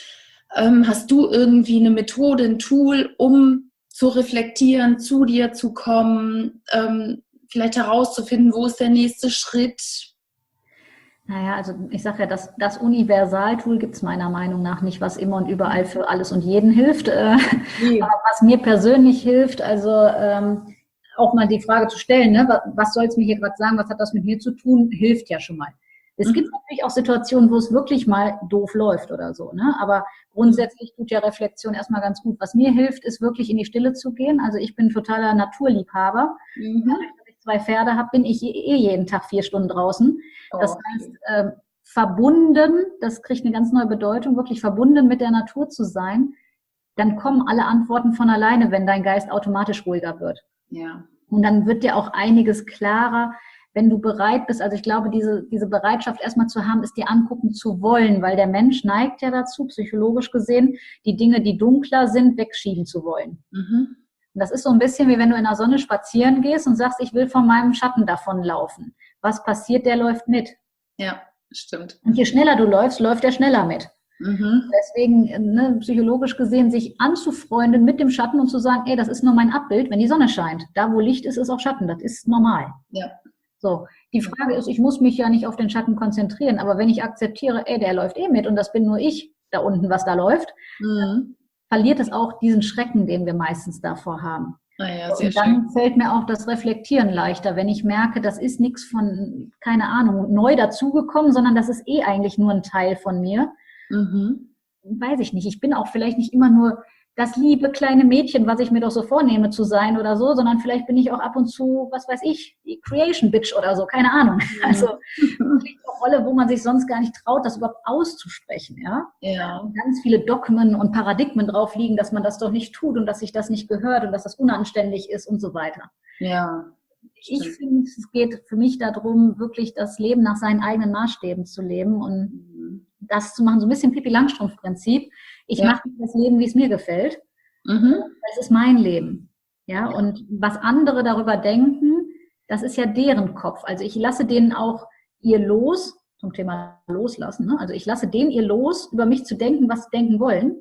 Hast du irgendwie eine Methode, ein Tool, um zu reflektieren, zu dir zu kommen, vielleicht herauszufinden, wo ist der nächste Schritt? Naja, also ich sage ja, das Universaltool gibt es meiner Meinung nach nicht, was immer und überall für alles und jeden hilft. Aber was mir persönlich hilft, also auch mal die Frage zu stellen, was soll es mir hier gerade sagen, was hat das mit mir zu tun, hilft ja schon mal. Es gibt natürlich auch Situationen, wo es wirklich mal doof läuft oder so, aber grundsätzlich tut ja Reflexion erstmal ganz gut. Was mir hilft, ist wirklich in die Stille zu gehen. Also ich bin totaler Naturliebhaber. Dadurch, dass ich 2 Pferde habe, bin ich jeden Tag 4 Stunden draußen. Das heißt, verbunden, das kriegt eine ganz neue Bedeutung, wirklich verbunden mit der Natur zu sein, dann kommen alle Antworten von alleine, wenn dein Geist automatisch ruhiger wird. Ja. Und dann wird dir auch einiges klarer, wenn du bereit bist. Also ich glaube, diese Bereitschaft erstmal zu haben, ist dir angucken zu wollen, weil der Mensch neigt ja dazu, psychologisch gesehen, die Dinge, die dunkler sind, wegschieben zu wollen. Und das ist so ein bisschen wie wenn du in der Sonne spazieren gehst und sagst, ich will von meinem Schatten davonlaufen. Was passiert? Der läuft mit. Ja, stimmt. Und je schneller du läufst, läuft er schneller mit. Deswegen, psychologisch gesehen, sich anzufreunden mit dem Schatten und zu sagen, das ist nur mein Abbild, wenn die Sonne scheint. Da, wo Licht ist, ist auch Schatten. Das ist normal. Ja. So, die Frage ist, ich muss mich ja nicht auf den Schatten konzentrieren, aber wenn ich akzeptiere, der läuft mit und das bin nur ich da unten, was da läuft, verliert es auch diesen Schrecken, den wir meistens davor haben. Und dann fällt mir auch das Reflektieren leichter, wenn ich merke, das ist nichts von, keine Ahnung, neu dazugekommen, sondern das ist eigentlich nur ein Teil von mir. Weiß ich nicht. Ich bin auch vielleicht nicht immer nur das liebe kleine Mädchen, was ich mir doch so vornehme zu sein oder so, sondern vielleicht bin ich auch ab und zu, was weiß ich, die Creation Bitch oder so, keine Ahnung. Also eine Rolle, wo man sich sonst gar nicht traut, das überhaupt auszusprechen. Und ganz viele Dogmen und Paradigmen drauf liegen, dass man das doch nicht tut und dass sich das nicht gehört und dass das unanständig ist und so weiter. Ja. Ich finde, es geht für mich darum, wirklich das Leben nach seinen eigenen Maßstäben zu leben und das zu machen, so ein bisschen Pippi-Langstrumpf-Prinzip. Ich mache das Leben, wie es mir gefällt. Das ist mein Leben. Und was andere darüber denken, das ist ja deren Kopf. Also ich lasse denen auch ihr Los, zum Thema Loslassen, also ich lasse denen ihr Los, über mich zu denken, was sie denken wollen.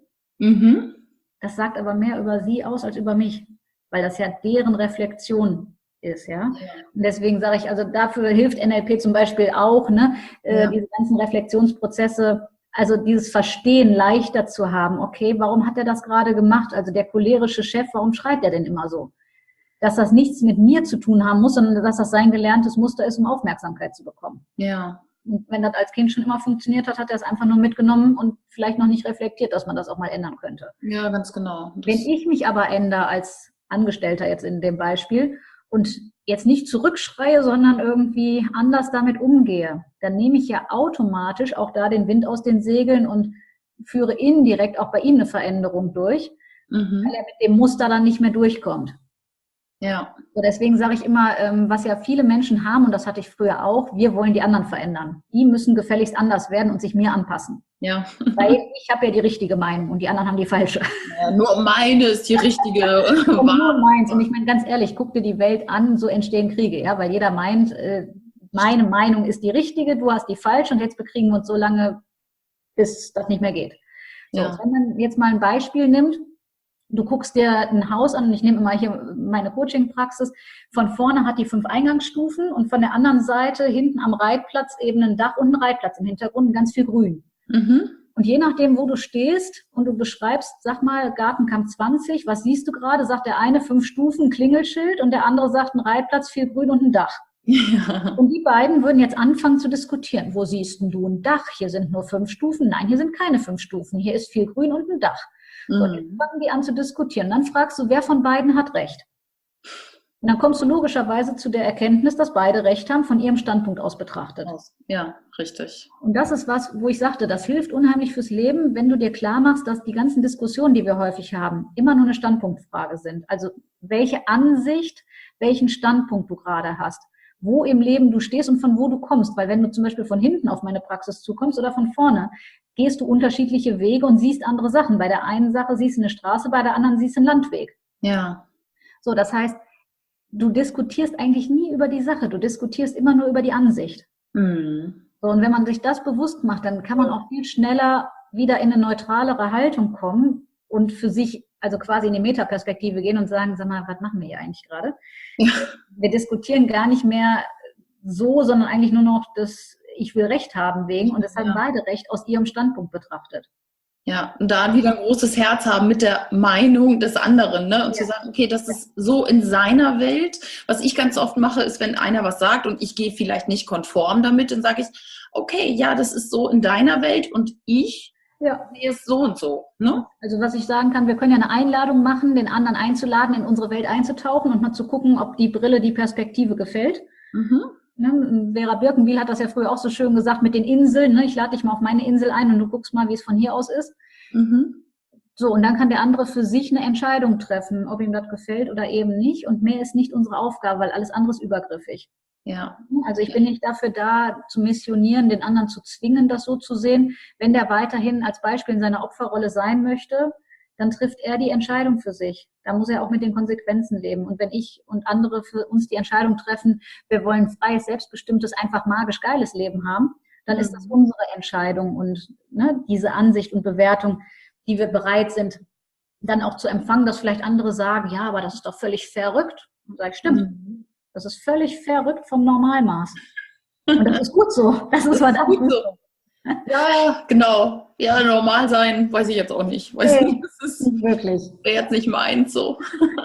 Das sagt aber mehr über sie aus als über mich, weil das ja deren Reflexion ist, Und deswegen sage ich, also dafür hilft NLP zum Beispiel auch, diese ganzen Reflexionsprozesse, also dieses Verstehen leichter zu haben. Okay, warum hat er das gerade gemacht? Also der cholerische Chef, warum schreit er denn immer so? Dass das nichts mit mir zu tun haben muss, sondern dass das sein gelerntes Muster ist, um Aufmerksamkeit zu bekommen. Ja. Und wenn das als Kind schon immer funktioniert hat, hat er es einfach nur mitgenommen und vielleicht noch nicht reflektiert, dass man das auch mal ändern könnte. Ja, ganz genau. Wenn ich mich aber ändere als Angestellter jetzt in dem Beispiel und jetzt nicht zurückschreie, sondern irgendwie anders damit umgehe, dann nehme ich ja automatisch auch da den Wind aus den Segeln und führe indirekt auch bei ihm eine Veränderung durch, weil er mit dem Muster dann nicht mehr durchkommt. Ja. So, deswegen sage ich immer, was ja viele Menschen haben, und das hatte ich früher auch, wir wollen die anderen verändern. Die müssen gefälligst anders werden und sich mir anpassen. Ja. Weil ich habe ja die richtige Meinung und die anderen haben die falsche. Ja, nur meine ist die richtige. Und nur meins. Und ich meine, ganz ehrlich, guck dir die Welt an, so entstehen Kriege, ja, weil jeder meint, meine Meinung ist die richtige, du hast die falsche und jetzt bekriegen wir uns so lange, bis das nicht mehr geht. So, Ja. wenn man jetzt mal ein Beispiel nimmt, du guckst dir ein Haus an, und ich nehme immer hier meine Coaching-Praxis, von vorne hat die 5 Eingangsstufen und von der anderen Seite hinten am Reitplatz eben ein Dach und ein Reitplatz im Hintergrund, ganz viel Grün. Und je nachdem, wo du stehst und du beschreibst, sag mal, Gartenkamp 20, was siehst du gerade? Sagt der eine 5 Stufen, Klingelschild und der andere sagt ein Reitplatz, viel Grün und ein Dach. Ja. Und die beiden würden jetzt anfangen zu diskutieren. Wo siehst denn du ein Dach? Hier sind nur 5 Stufen. Nein, hier sind keine 5 Stufen. Hier ist viel Grün und ein Dach. So, und jetzt fangen die an zu diskutieren. Dann fragst du, wer von beiden hat recht? Und dann kommst du logischerweise zu der Erkenntnis, dass beide recht haben, von ihrem Standpunkt aus betrachtet. Ja, richtig. Und das ist was, wo ich sagte, das hilft unheimlich fürs Leben, wenn du dir klar machst, dass die ganzen Diskussionen, die wir häufig haben, immer nur eine Standpunktfrage sind. Also welche Ansicht, welchen Standpunkt du gerade hast, wo im Leben du stehst und von wo du kommst. Weil wenn du zum Beispiel von hinten auf meine Praxis zukommst oder von vorne, gehst du unterschiedliche Wege und siehst andere Sachen. Bei der einen Sache siehst du eine Straße, bei der anderen siehst du einen Landweg. Ja. So, das heißt, du diskutierst eigentlich nie über die Sache, du diskutierst immer nur über die Ansicht. So, und wenn man sich das bewusst macht, dann kann man auch viel schneller wieder in eine neutralere Haltung kommen und für sich, also quasi in die Metaperspektive gehen und sagen, sag mal, was machen wir hier eigentlich gerade? Ja. Wir diskutieren gar nicht mehr so, sondern eigentlich nur noch das Ich will Recht haben wegen und es haben beide Recht aus ihrem Standpunkt betrachtet. Ja, und da wieder ein großes Herz haben mit der Meinung des anderen, ne? Und zu sagen, okay, das ist so in seiner Welt. Was ich ganz oft mache, ist, wenn einer was sagt und ich gehe vielleicht nicht konform damit, dann sage ich, okay, ja, das ist so in deiner Welt und ich sehe es so und so, ne? Also was ich sagen kann, wir können ja eine Einladung machen, den anderen einzuladen, in unsere Welt einzutauchen und mal zu gucken, ob die Brille, die Perspektive gefällt. Ne, Vera Birkenbiel hat das ja früher auch so schön gesagt mit den Inseln. Ne? Ich lade dich mal auf meine Insel ein und du guckst mal, wie es von hier aus ist. So, und dann kann der andere für sich eine Entscheidung treffen, ob ihm das gefällt oder eben nicht. Und mehr ist nicht unsere Aufgabe, weil alles andere ist übergriffig. Ja. Also ich bin nicht dafür da, zu missionieren, den anderen zu zwingen, das so zu sehen. Wenn der weiterhin als Beispiel in seiner Opferrolle sein möchte, dann trifft er die Entscheidung für sich. Da muss er auch mit den Konsequenzen leben. Und wenn ich und andere für uns die Entscheidung treffen, wir wollen freies, selbstbestimmtes, einfach magisch geiles Leben haben, dann ist das unsere Entscheidung und diese Ansicht und Bewertung, die wir bereit sind, dann auch zu empfangen, dass vielleicht andere sagen, ja, aber das ist doch völlig verrückt. Und sage ich, stimmt, das ist völlig verrückt vom Normalmaß. Und das ist gut so. Das ist verdammt gut so. Ja, genau. Ja, normal sein, weiß ich jetzt auch nicht. Weiß nicht, das ist wirklich. Wäre jetzt nicht meins so.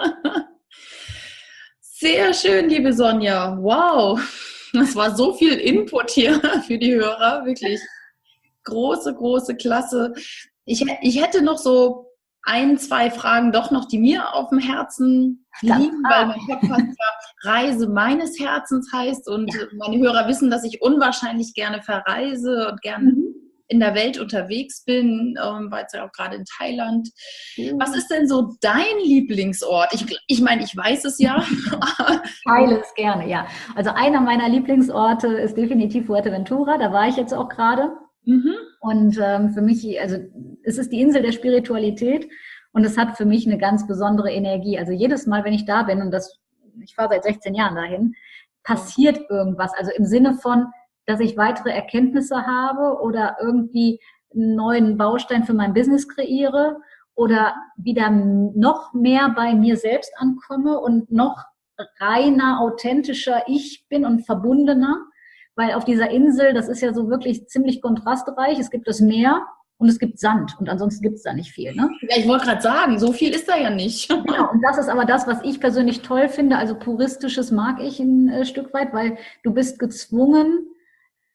Sehr schön, liebe Sonja. Wow. Das war so viel Input hier für die Hörer. Wirklich große, große Klasse. Ich hätte noch so 1, 2 Fragen doch noch, die mir auf dem Herzen liegen, weil mein Podcast ja Reise meines Herzens heißt und meine Hörer wissen, dass ich unwahrscheinlich gerne verreise und gerne in der Welt unterwegs bin, war jetzt ja auch gerade in Thailand. Was ist denn so dein Lieblingsort? Ich meine, ich weiß es ja. Ich teile es gerne, ja. Also einer meiner Lieblingsorte ist definitiv Fuerteventura, da war ich jetzt auch gerade. Und für mich, also es ist die Insel der Spiritualität und es hat für mich eine ganz besondere Energie. Also jedes Mal, wenn ich da bin, und ich fahre seit 16 Jahren dahin, passiert irgendwas. Also im Sinne von, dass ich weitere Erkenntnisse habe oder irgendwie einen neuen Baustein für mein Business kreiere oder wieder noch mehr bei mir selbst ankomme und noch reiner, authentischer ich bin und verbundener. Weil auf dieser Insel, das ist ja so wirklich ziemlich kontrastreich, es gibt das Meer und es gibt Sand und ansonsten gibt es da nicht viel. Ne? Ja, ich wollte gerade sagen, so viel ist da ja nicht. Genau, und das ist aber das, was ich persönlich toll finde, also Puristisches mag ich ein Stück weit, weil du bist gezwungen,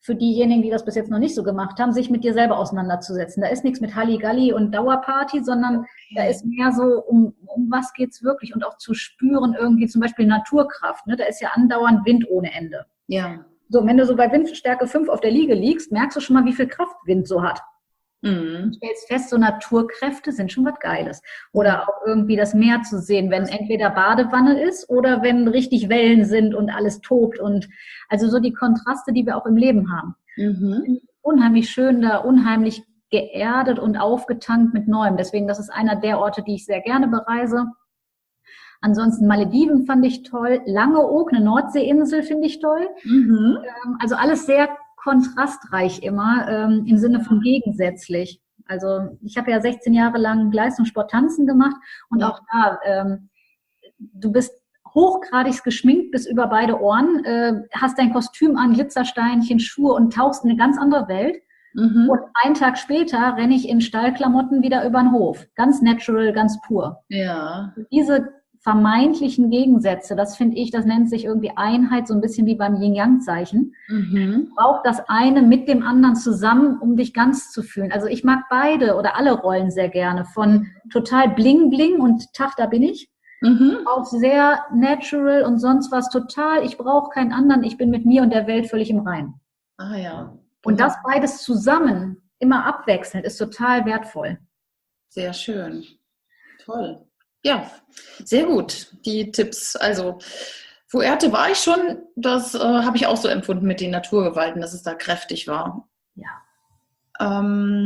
für diejenigen, die das bis jetzt noch nicht so gemacht haben, sich mit dir selber auseinanderzusetzen. Da ist nichts mit Halligalli und Dauerparty, sondern da ist mehr so, um was geht's wirklich und auch zu spüren irgendwie zum Beispiel Naturkraft. Ne? Da ist ja andauernd Wind ohne Ende. Ja. So, wenn du so bei Windstärke 5 auf der Liege liegst, merkst du schon mal, wie viel Kraft Wind so hat. Du stellst fest, so Naturkräfte sind schon was Geiles. Oder auch irgendwie das Meer zu sehen, wenn entweder Badewanne ist oder wenn richtig Wellen sind und alles tobt. Und also so die Kontraste, die wir auch im Leben haben. Unheimlich schön da, unheimlich geerdet und aufgetankt mit Neuem. Deswegen, das ist einer der Orte, die ich sehr gerne bereise. Ansonsten Malediven fand ich toll. Langeoog, eine Nordseeinsel, finde ich toll. Also alles sehr kontrastreich immer, im Sinne von gegensätzlich. Also ich habe ja 16 Jahre lang Leistungssport Tanzen gemacht und auch da, du bist hochgradig geschminkt bis über beide Ohren, hast dein Kostüm an, Glitzersteinchen, Schuhe und tauchst in eine ganz andere Welt. Und einen Tag später renne ich in Stallklamotten wieder über den Hof. Ganz natural, ganz pur. Ja. Diese vermeintlichen Gegensätze, das finde ich, das nennt sich irgendwie Einheit, so ein bisschen wie beim Yin-Yang-Zeichen. Braucht das eine mit dem anderen zusammen, um dich ganz zu fühlen. Also ich mag beide oder alle Rollen sehr gerne, von total bling-bling und Tag, da bin ich, auf sehr natural und sonst was total, ich brauche keinen anderen, ich bin mit mir und der Welt völlig im Reinen. Ah ja. Und das beides zusammen, immer abwechselnd, ist total wertvoll. Sehr schön. Toll. Ja, sehr gut, die Tipps. Also Fuerte war ich schon, das habe ich auch so empfunden mit den Naturgewalten, dass es da kräftig war. Ja.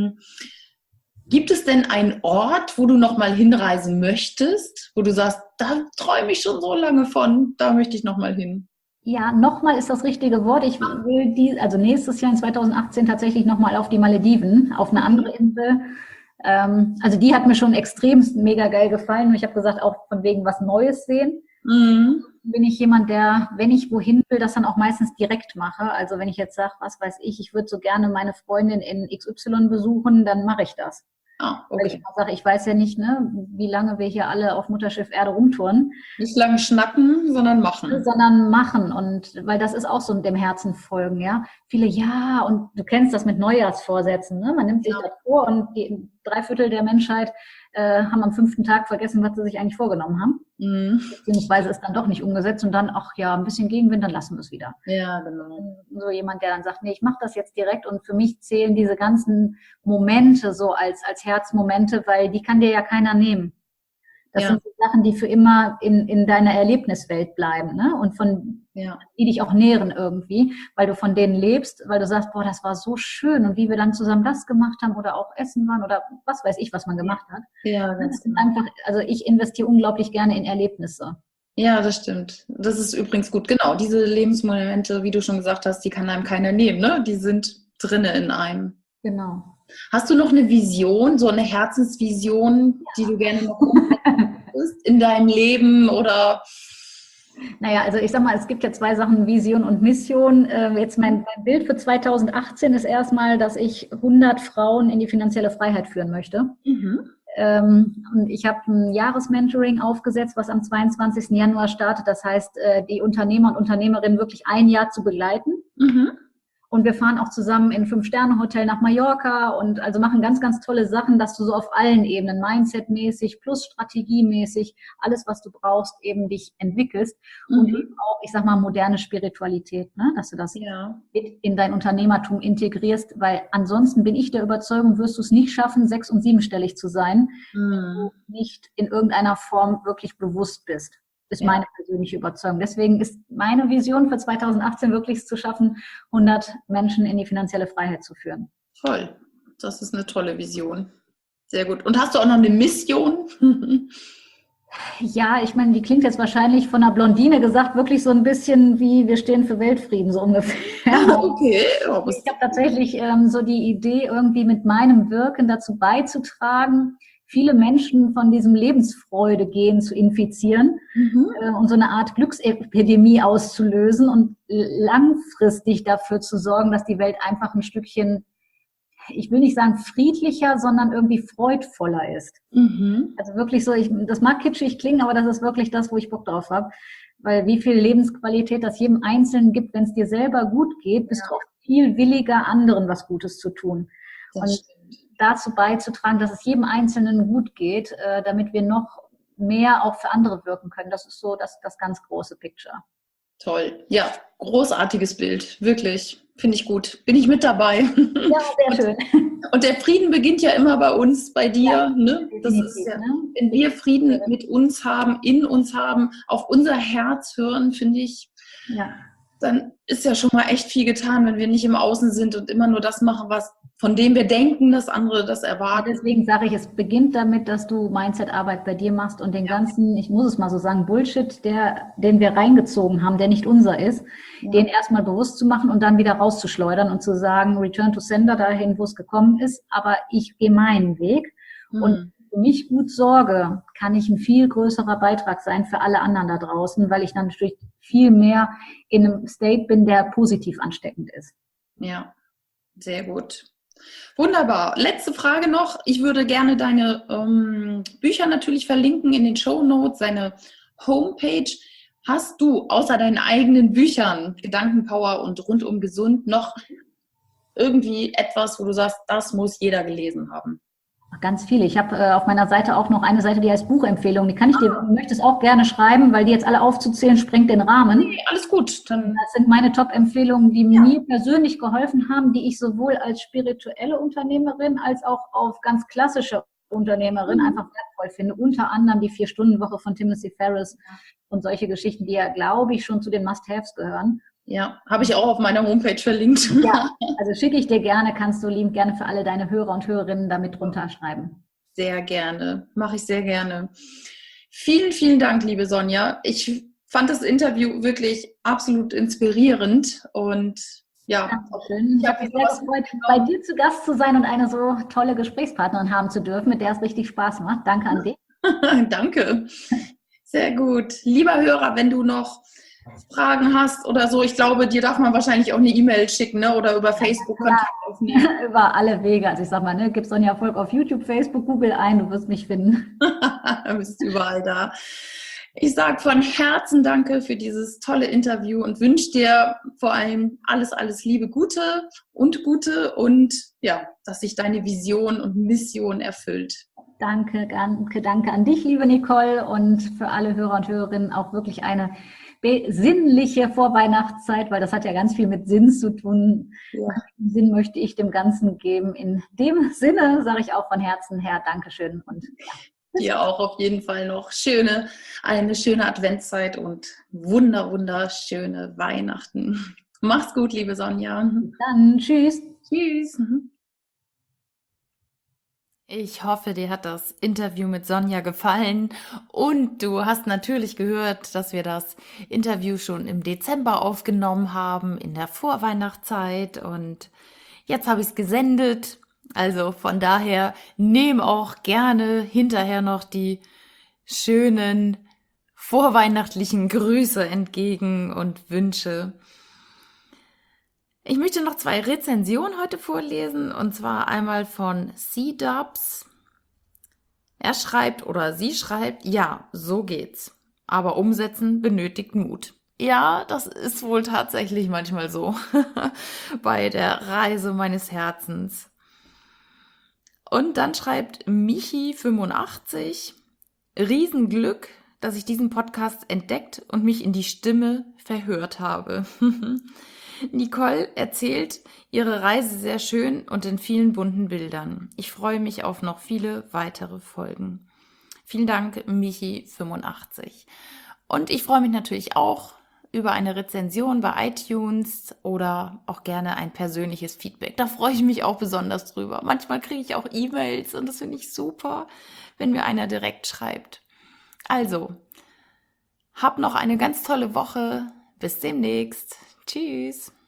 Gibt es denn einen Ort, wo du nochmal hinreisen möchtest, wo du sagst, da träume ich schon so lange von, da möchte ich nochmal hin? Ja, nochmal ist das richtige Wort. Ich will also nächstes Jahr in 2018 tatsächlich nochmal auf die Malediven, auf eine andere Insel. Also die hat mir schon extrem mega geil gefallen. Und ich habe gesagt, auch von wegen was Neues sehen. Bin ich jemand, der, wenn ich wohin will, das dann auch meistens direkt mache. Also wenn ich jetzt sage, was weiß ich würde so gerne meine Freundin in XY besuchen, dann mache ich das. Ah, okay. Weil ich mal sage, ich weiß ja nicht, ne, wie lange wir hier alle auf Mutterschiff Erde rumtouren. Nicht lang schnacken, sondern machen. Sondern machen. Und weil das ist auch so dem Herzen folgen, ja. Viele, ja, und du kennst das mit Neujahrsvorsätzen, ne? Man nimmt sich das vor und die 3/4 der Menschheit haben am 5. Tag vergessen, was sie sich eigentlich vorgenommen haben. Beziehungsweise ist dann doch nicht umgesetzt und dann, ach ja, ein bisschen Gegenwind, dann lassen wir es wieder. Ja, genau. So jemand, der dann sagt, nee, ich mache das jetzt direkt und für mich zählen diese ganzen Momente so als Herzmomente, weil die kann dir ja keiner nehmen. Das sind die Sachen, die für immer in deiner Erlebniswelt bleiben, ne? Und die dich auch nähren irgendwie, weil du von denen lebst, weil du sagst, boah, das war so schön und wie wir dann zusammen das gemacht haben oder auch essen waren oder was weiß ich, was man gemacht hat. Ja, das sind einfach, also ich investiere unglaublich gerne in Erlebnisse. Ja, das stimmt. Das ist übrigens gut. Genau, diese Lebensmomente, wie du schon gesagt hast, die kann einem keiner nehmen, ne? Die sind drinne in einem. Genau. Hast du noch eine Vision, so eine Herzensvision, die du gerne noch umsetzen in deinem Leben oder? Naja, also ich sag mal, es gibt ja 2 Sachen, Vision und Mission. Jetzt mein Bild für 2018 ist erstmal, dass ich 100 Frauen in die finanzielle Freiheit führen möchte. Und ich habe ein Jahresmentoring aufgesetzt, was am 22. Januar startet. Das heißt, die Unternehmer und Unternehmerinnen wirklich ein Jahr zu begleiten. Und wir fahren auch zusammen in 5-Sterne-Hotel nach Mallorca und also machen ganz, ganz tolle Sachen, dass du so auf allen Ebenen, Mindset-mäßig plus strategiemäßig, alles, was du brauchst, eben dich entwickelst. Und eben auch, ich sag mal, moderne Spiritualität, ne? Dass du das in dein Unternehmertum integrierst, weil ansonsten bin ich der Überzeugung, wirst du es nicht schaffen, 6- und 7-stellig zu sein, wenn du nicht in irgendeiner Form wirklich bewusst bist. Ist meine persönliche Überzeugung. Deswegen ist meine Vision für 2018 wirklich zu schaffen, 100 Menschen in die finanzielle Freiheit zu führen. Toll. Das ist eine tolle Vision. Sehr gut. Und hast du auch noch eine Mission? Ja, ich meine, die klingt jetzt wahrscheinlich von einer Blondine gesagt, wirklich so ein bisschen wie wir stehen für Weltfrieden, so ungefähr. Okay. Ich habe tatsächlich so die Idee, irgendwie mit meinem Wirken dazu beizutragen, viele Menschen von diesem Lebensfreude-Gen zu infizieren und so eine Art Glücksepidemie auszulösen und langfristig dafür zu sorgen, dass die Welt einfach ein Stückchen, ich will nicht sagen friedlicher, sondern irgendwie freudvoller ist. Also wirklich so, das mag kitschig klingen, aber das ist wirklich das, wo ich Bock drauf habe. Weil wie viel Lebensqualität das jedem Einzelnen gibt, wenn es dir selber gut geht, bist du oft viel williger, anderen was Gutes zu tun. Das Und stimmt. dazu beizutragen, dass es jedem Einzelnen gut geht, damit wir noch mehr auch für andere wirken können. Das ist so das ganz große Picture. Toll. Ja, großartiges Bild. Wirklich. Finde ich gut. Bin ich mit dabei. Ja, sehr schön. Und der Frieden beginnt ja immer bei uns, bei dir. Ja, Ne? Das ist ja, wenn wir Frieden mit uns haben, in uns haben, auf unser Herz hören, finde ich, ja. dann ist ja schon mal echt viel getan, wenn wir nicht im Außen sind und immer nur das machen, von dem wir denken, dass andere das erwarten. Deswegen sage ich, es beginnt damit, dass du Mindset-Arbeit bei dir machst und den ganzen, ich muss es mal so sagen, Bullshit, den wir reingezogen haben, der nicht unser ist, den erstmal bewusst zu machen und dann wieder rauszuschleudern und zu sagen, Return to Sender, dahin, wo es gekommen ist, aber ich gehe meinen Weg und für mich gut sorge, kann ich ein viel größerer Beitrag sein für alle anderen da draußen, weil ich dann natürlich viel mehr in einem State bin, der positiv ansteckend ist. Ja, sehr gut. Wunderbar. Letzte Frage noch. Ich würde gerne deine Bücher natürlich verlinken in den Shownotes, deine Homepage. Hast du außer deinen eigenen Büchern, Gedankenpower und Rundum gesund, noch irgendwie etwas, wo du sagst, das muss jeder gelesen haben? Ganz viele. Ich habe auf meiner Seite auch noch eine Seite, die heißt Buchempfehlung. Die kann ich dir, du möchtest auch gerne schreiben, weil die jetzt alle aufzuzählen, sprengt den Rahmen. Nee, alles gut. Dann das sind meine Top-Empfehlungen, die mir persönlich geholfen haben, die ich sowohl als spirituelle Unternehmerin als auch auf ganz klassische Unternehmerin einfach wertvoll finde. Unter anderem die 4-Stunden-Woche von Timothy Ferriss und solche Geschichten, die ja, glaube ich, schon zu den Must-Haves gehören. Ja, habe ich auch auf meiner Homepage verlinkt. Ja, also schicke ich dir gerne, kannst du liebend gerne für alle deine Hörer und Hörerinnen damit runterschreiben. Sehr gerne, mache ich sehr gerne. Vielen, vielen Dank, liebe Sonja. Ich fand das Interview wirklich absolut inspirierend und ja. Dankeschön. Ich habe mich sehr gefreut, bei dir zu Gast zu sein und eine so tolle Gesprächspartnerin haben zu dürfen, mit der es richtig Spaß macht. Danke an dich. Danke. Sehr gut. Lieber Hörer, wenn du noch Fragen hast oder so, ich glaube, dir darf man wahrscheinlich auch eine E-Mail schicken, ne? Oder über Facebook Kontakt aufnehmen. Über alle Wege. Also ich sag mal, ne, gib Sonja Volk auf YouTube, Facebook, Google ein, du wirst mich finden. Du bist überall da. Ich sage von Herzen danke für dieses tolle Interview und wünsche dir vor allem alles, alles Liebe, Gute und ja, dass sich deine Vision und Mission erfüllt. Danke an dich, liebe Nicole, und für alle Hörer und Hörerinnen auch wirklich eine besinnliche Vorweihnachtszeit, weil das hat ja ganz viel mit Sinn zu tun. Ja. Sinn möchte ich dem Ganzen geben. In dem Sinne sage ich auch von Herzen her Dankeschön und ja. Dir auch auf jeden Fall noch eine schöne Adventszeit und wunderschöne Weihnachten. Mach's gut, liebe Sonja. Dann tschüss. Tschüss. Ich hoffe, dir hat das Interview mit Sonja gefallen und du hast natürlich gehört, dass wir das Interview schon im Dezember aufgenommen haben, in der Vorweihnachtszeit, und jetzt habe ich es gesendet. Also von daher nehm auch gerne hinterher noch die schönen vorweihnachtlichen Grüße entgegen und Wünsche. Ich möchte noch 2 Rezensionen heute vorlesen, und zwar einmal von C-Dubs. Er schreibt oder sie schreibt, ja, so geht's. Aber umsetzen benötigt Mut. Ja, das ist wohl tatsächlich manchmal so bei der Reise meines Herzens. Und dann schreibt Michi85, Riesenglück, dass ich diesen Podcast entdeckt und mich in die Stimme verhört habe. Nicole erzählt ihre Reise sehr schön und in vielen bunten Bildern. Ich freue mich auf noch viele weitere Folgen. Vielen Dank, Michi85. Und ich freue mich natürlich auch über eine Rezension bei iTunes oder auch gerne ein persönliches Feedback. Da freue ich mich auch besonders drüber. Manchmal kriege ich auch E-Mails und das finde ich super, wenn mir einer direkt schreibt. Also, hab noch eine ganz tolle Woche. Bis demnächst. Tschüss.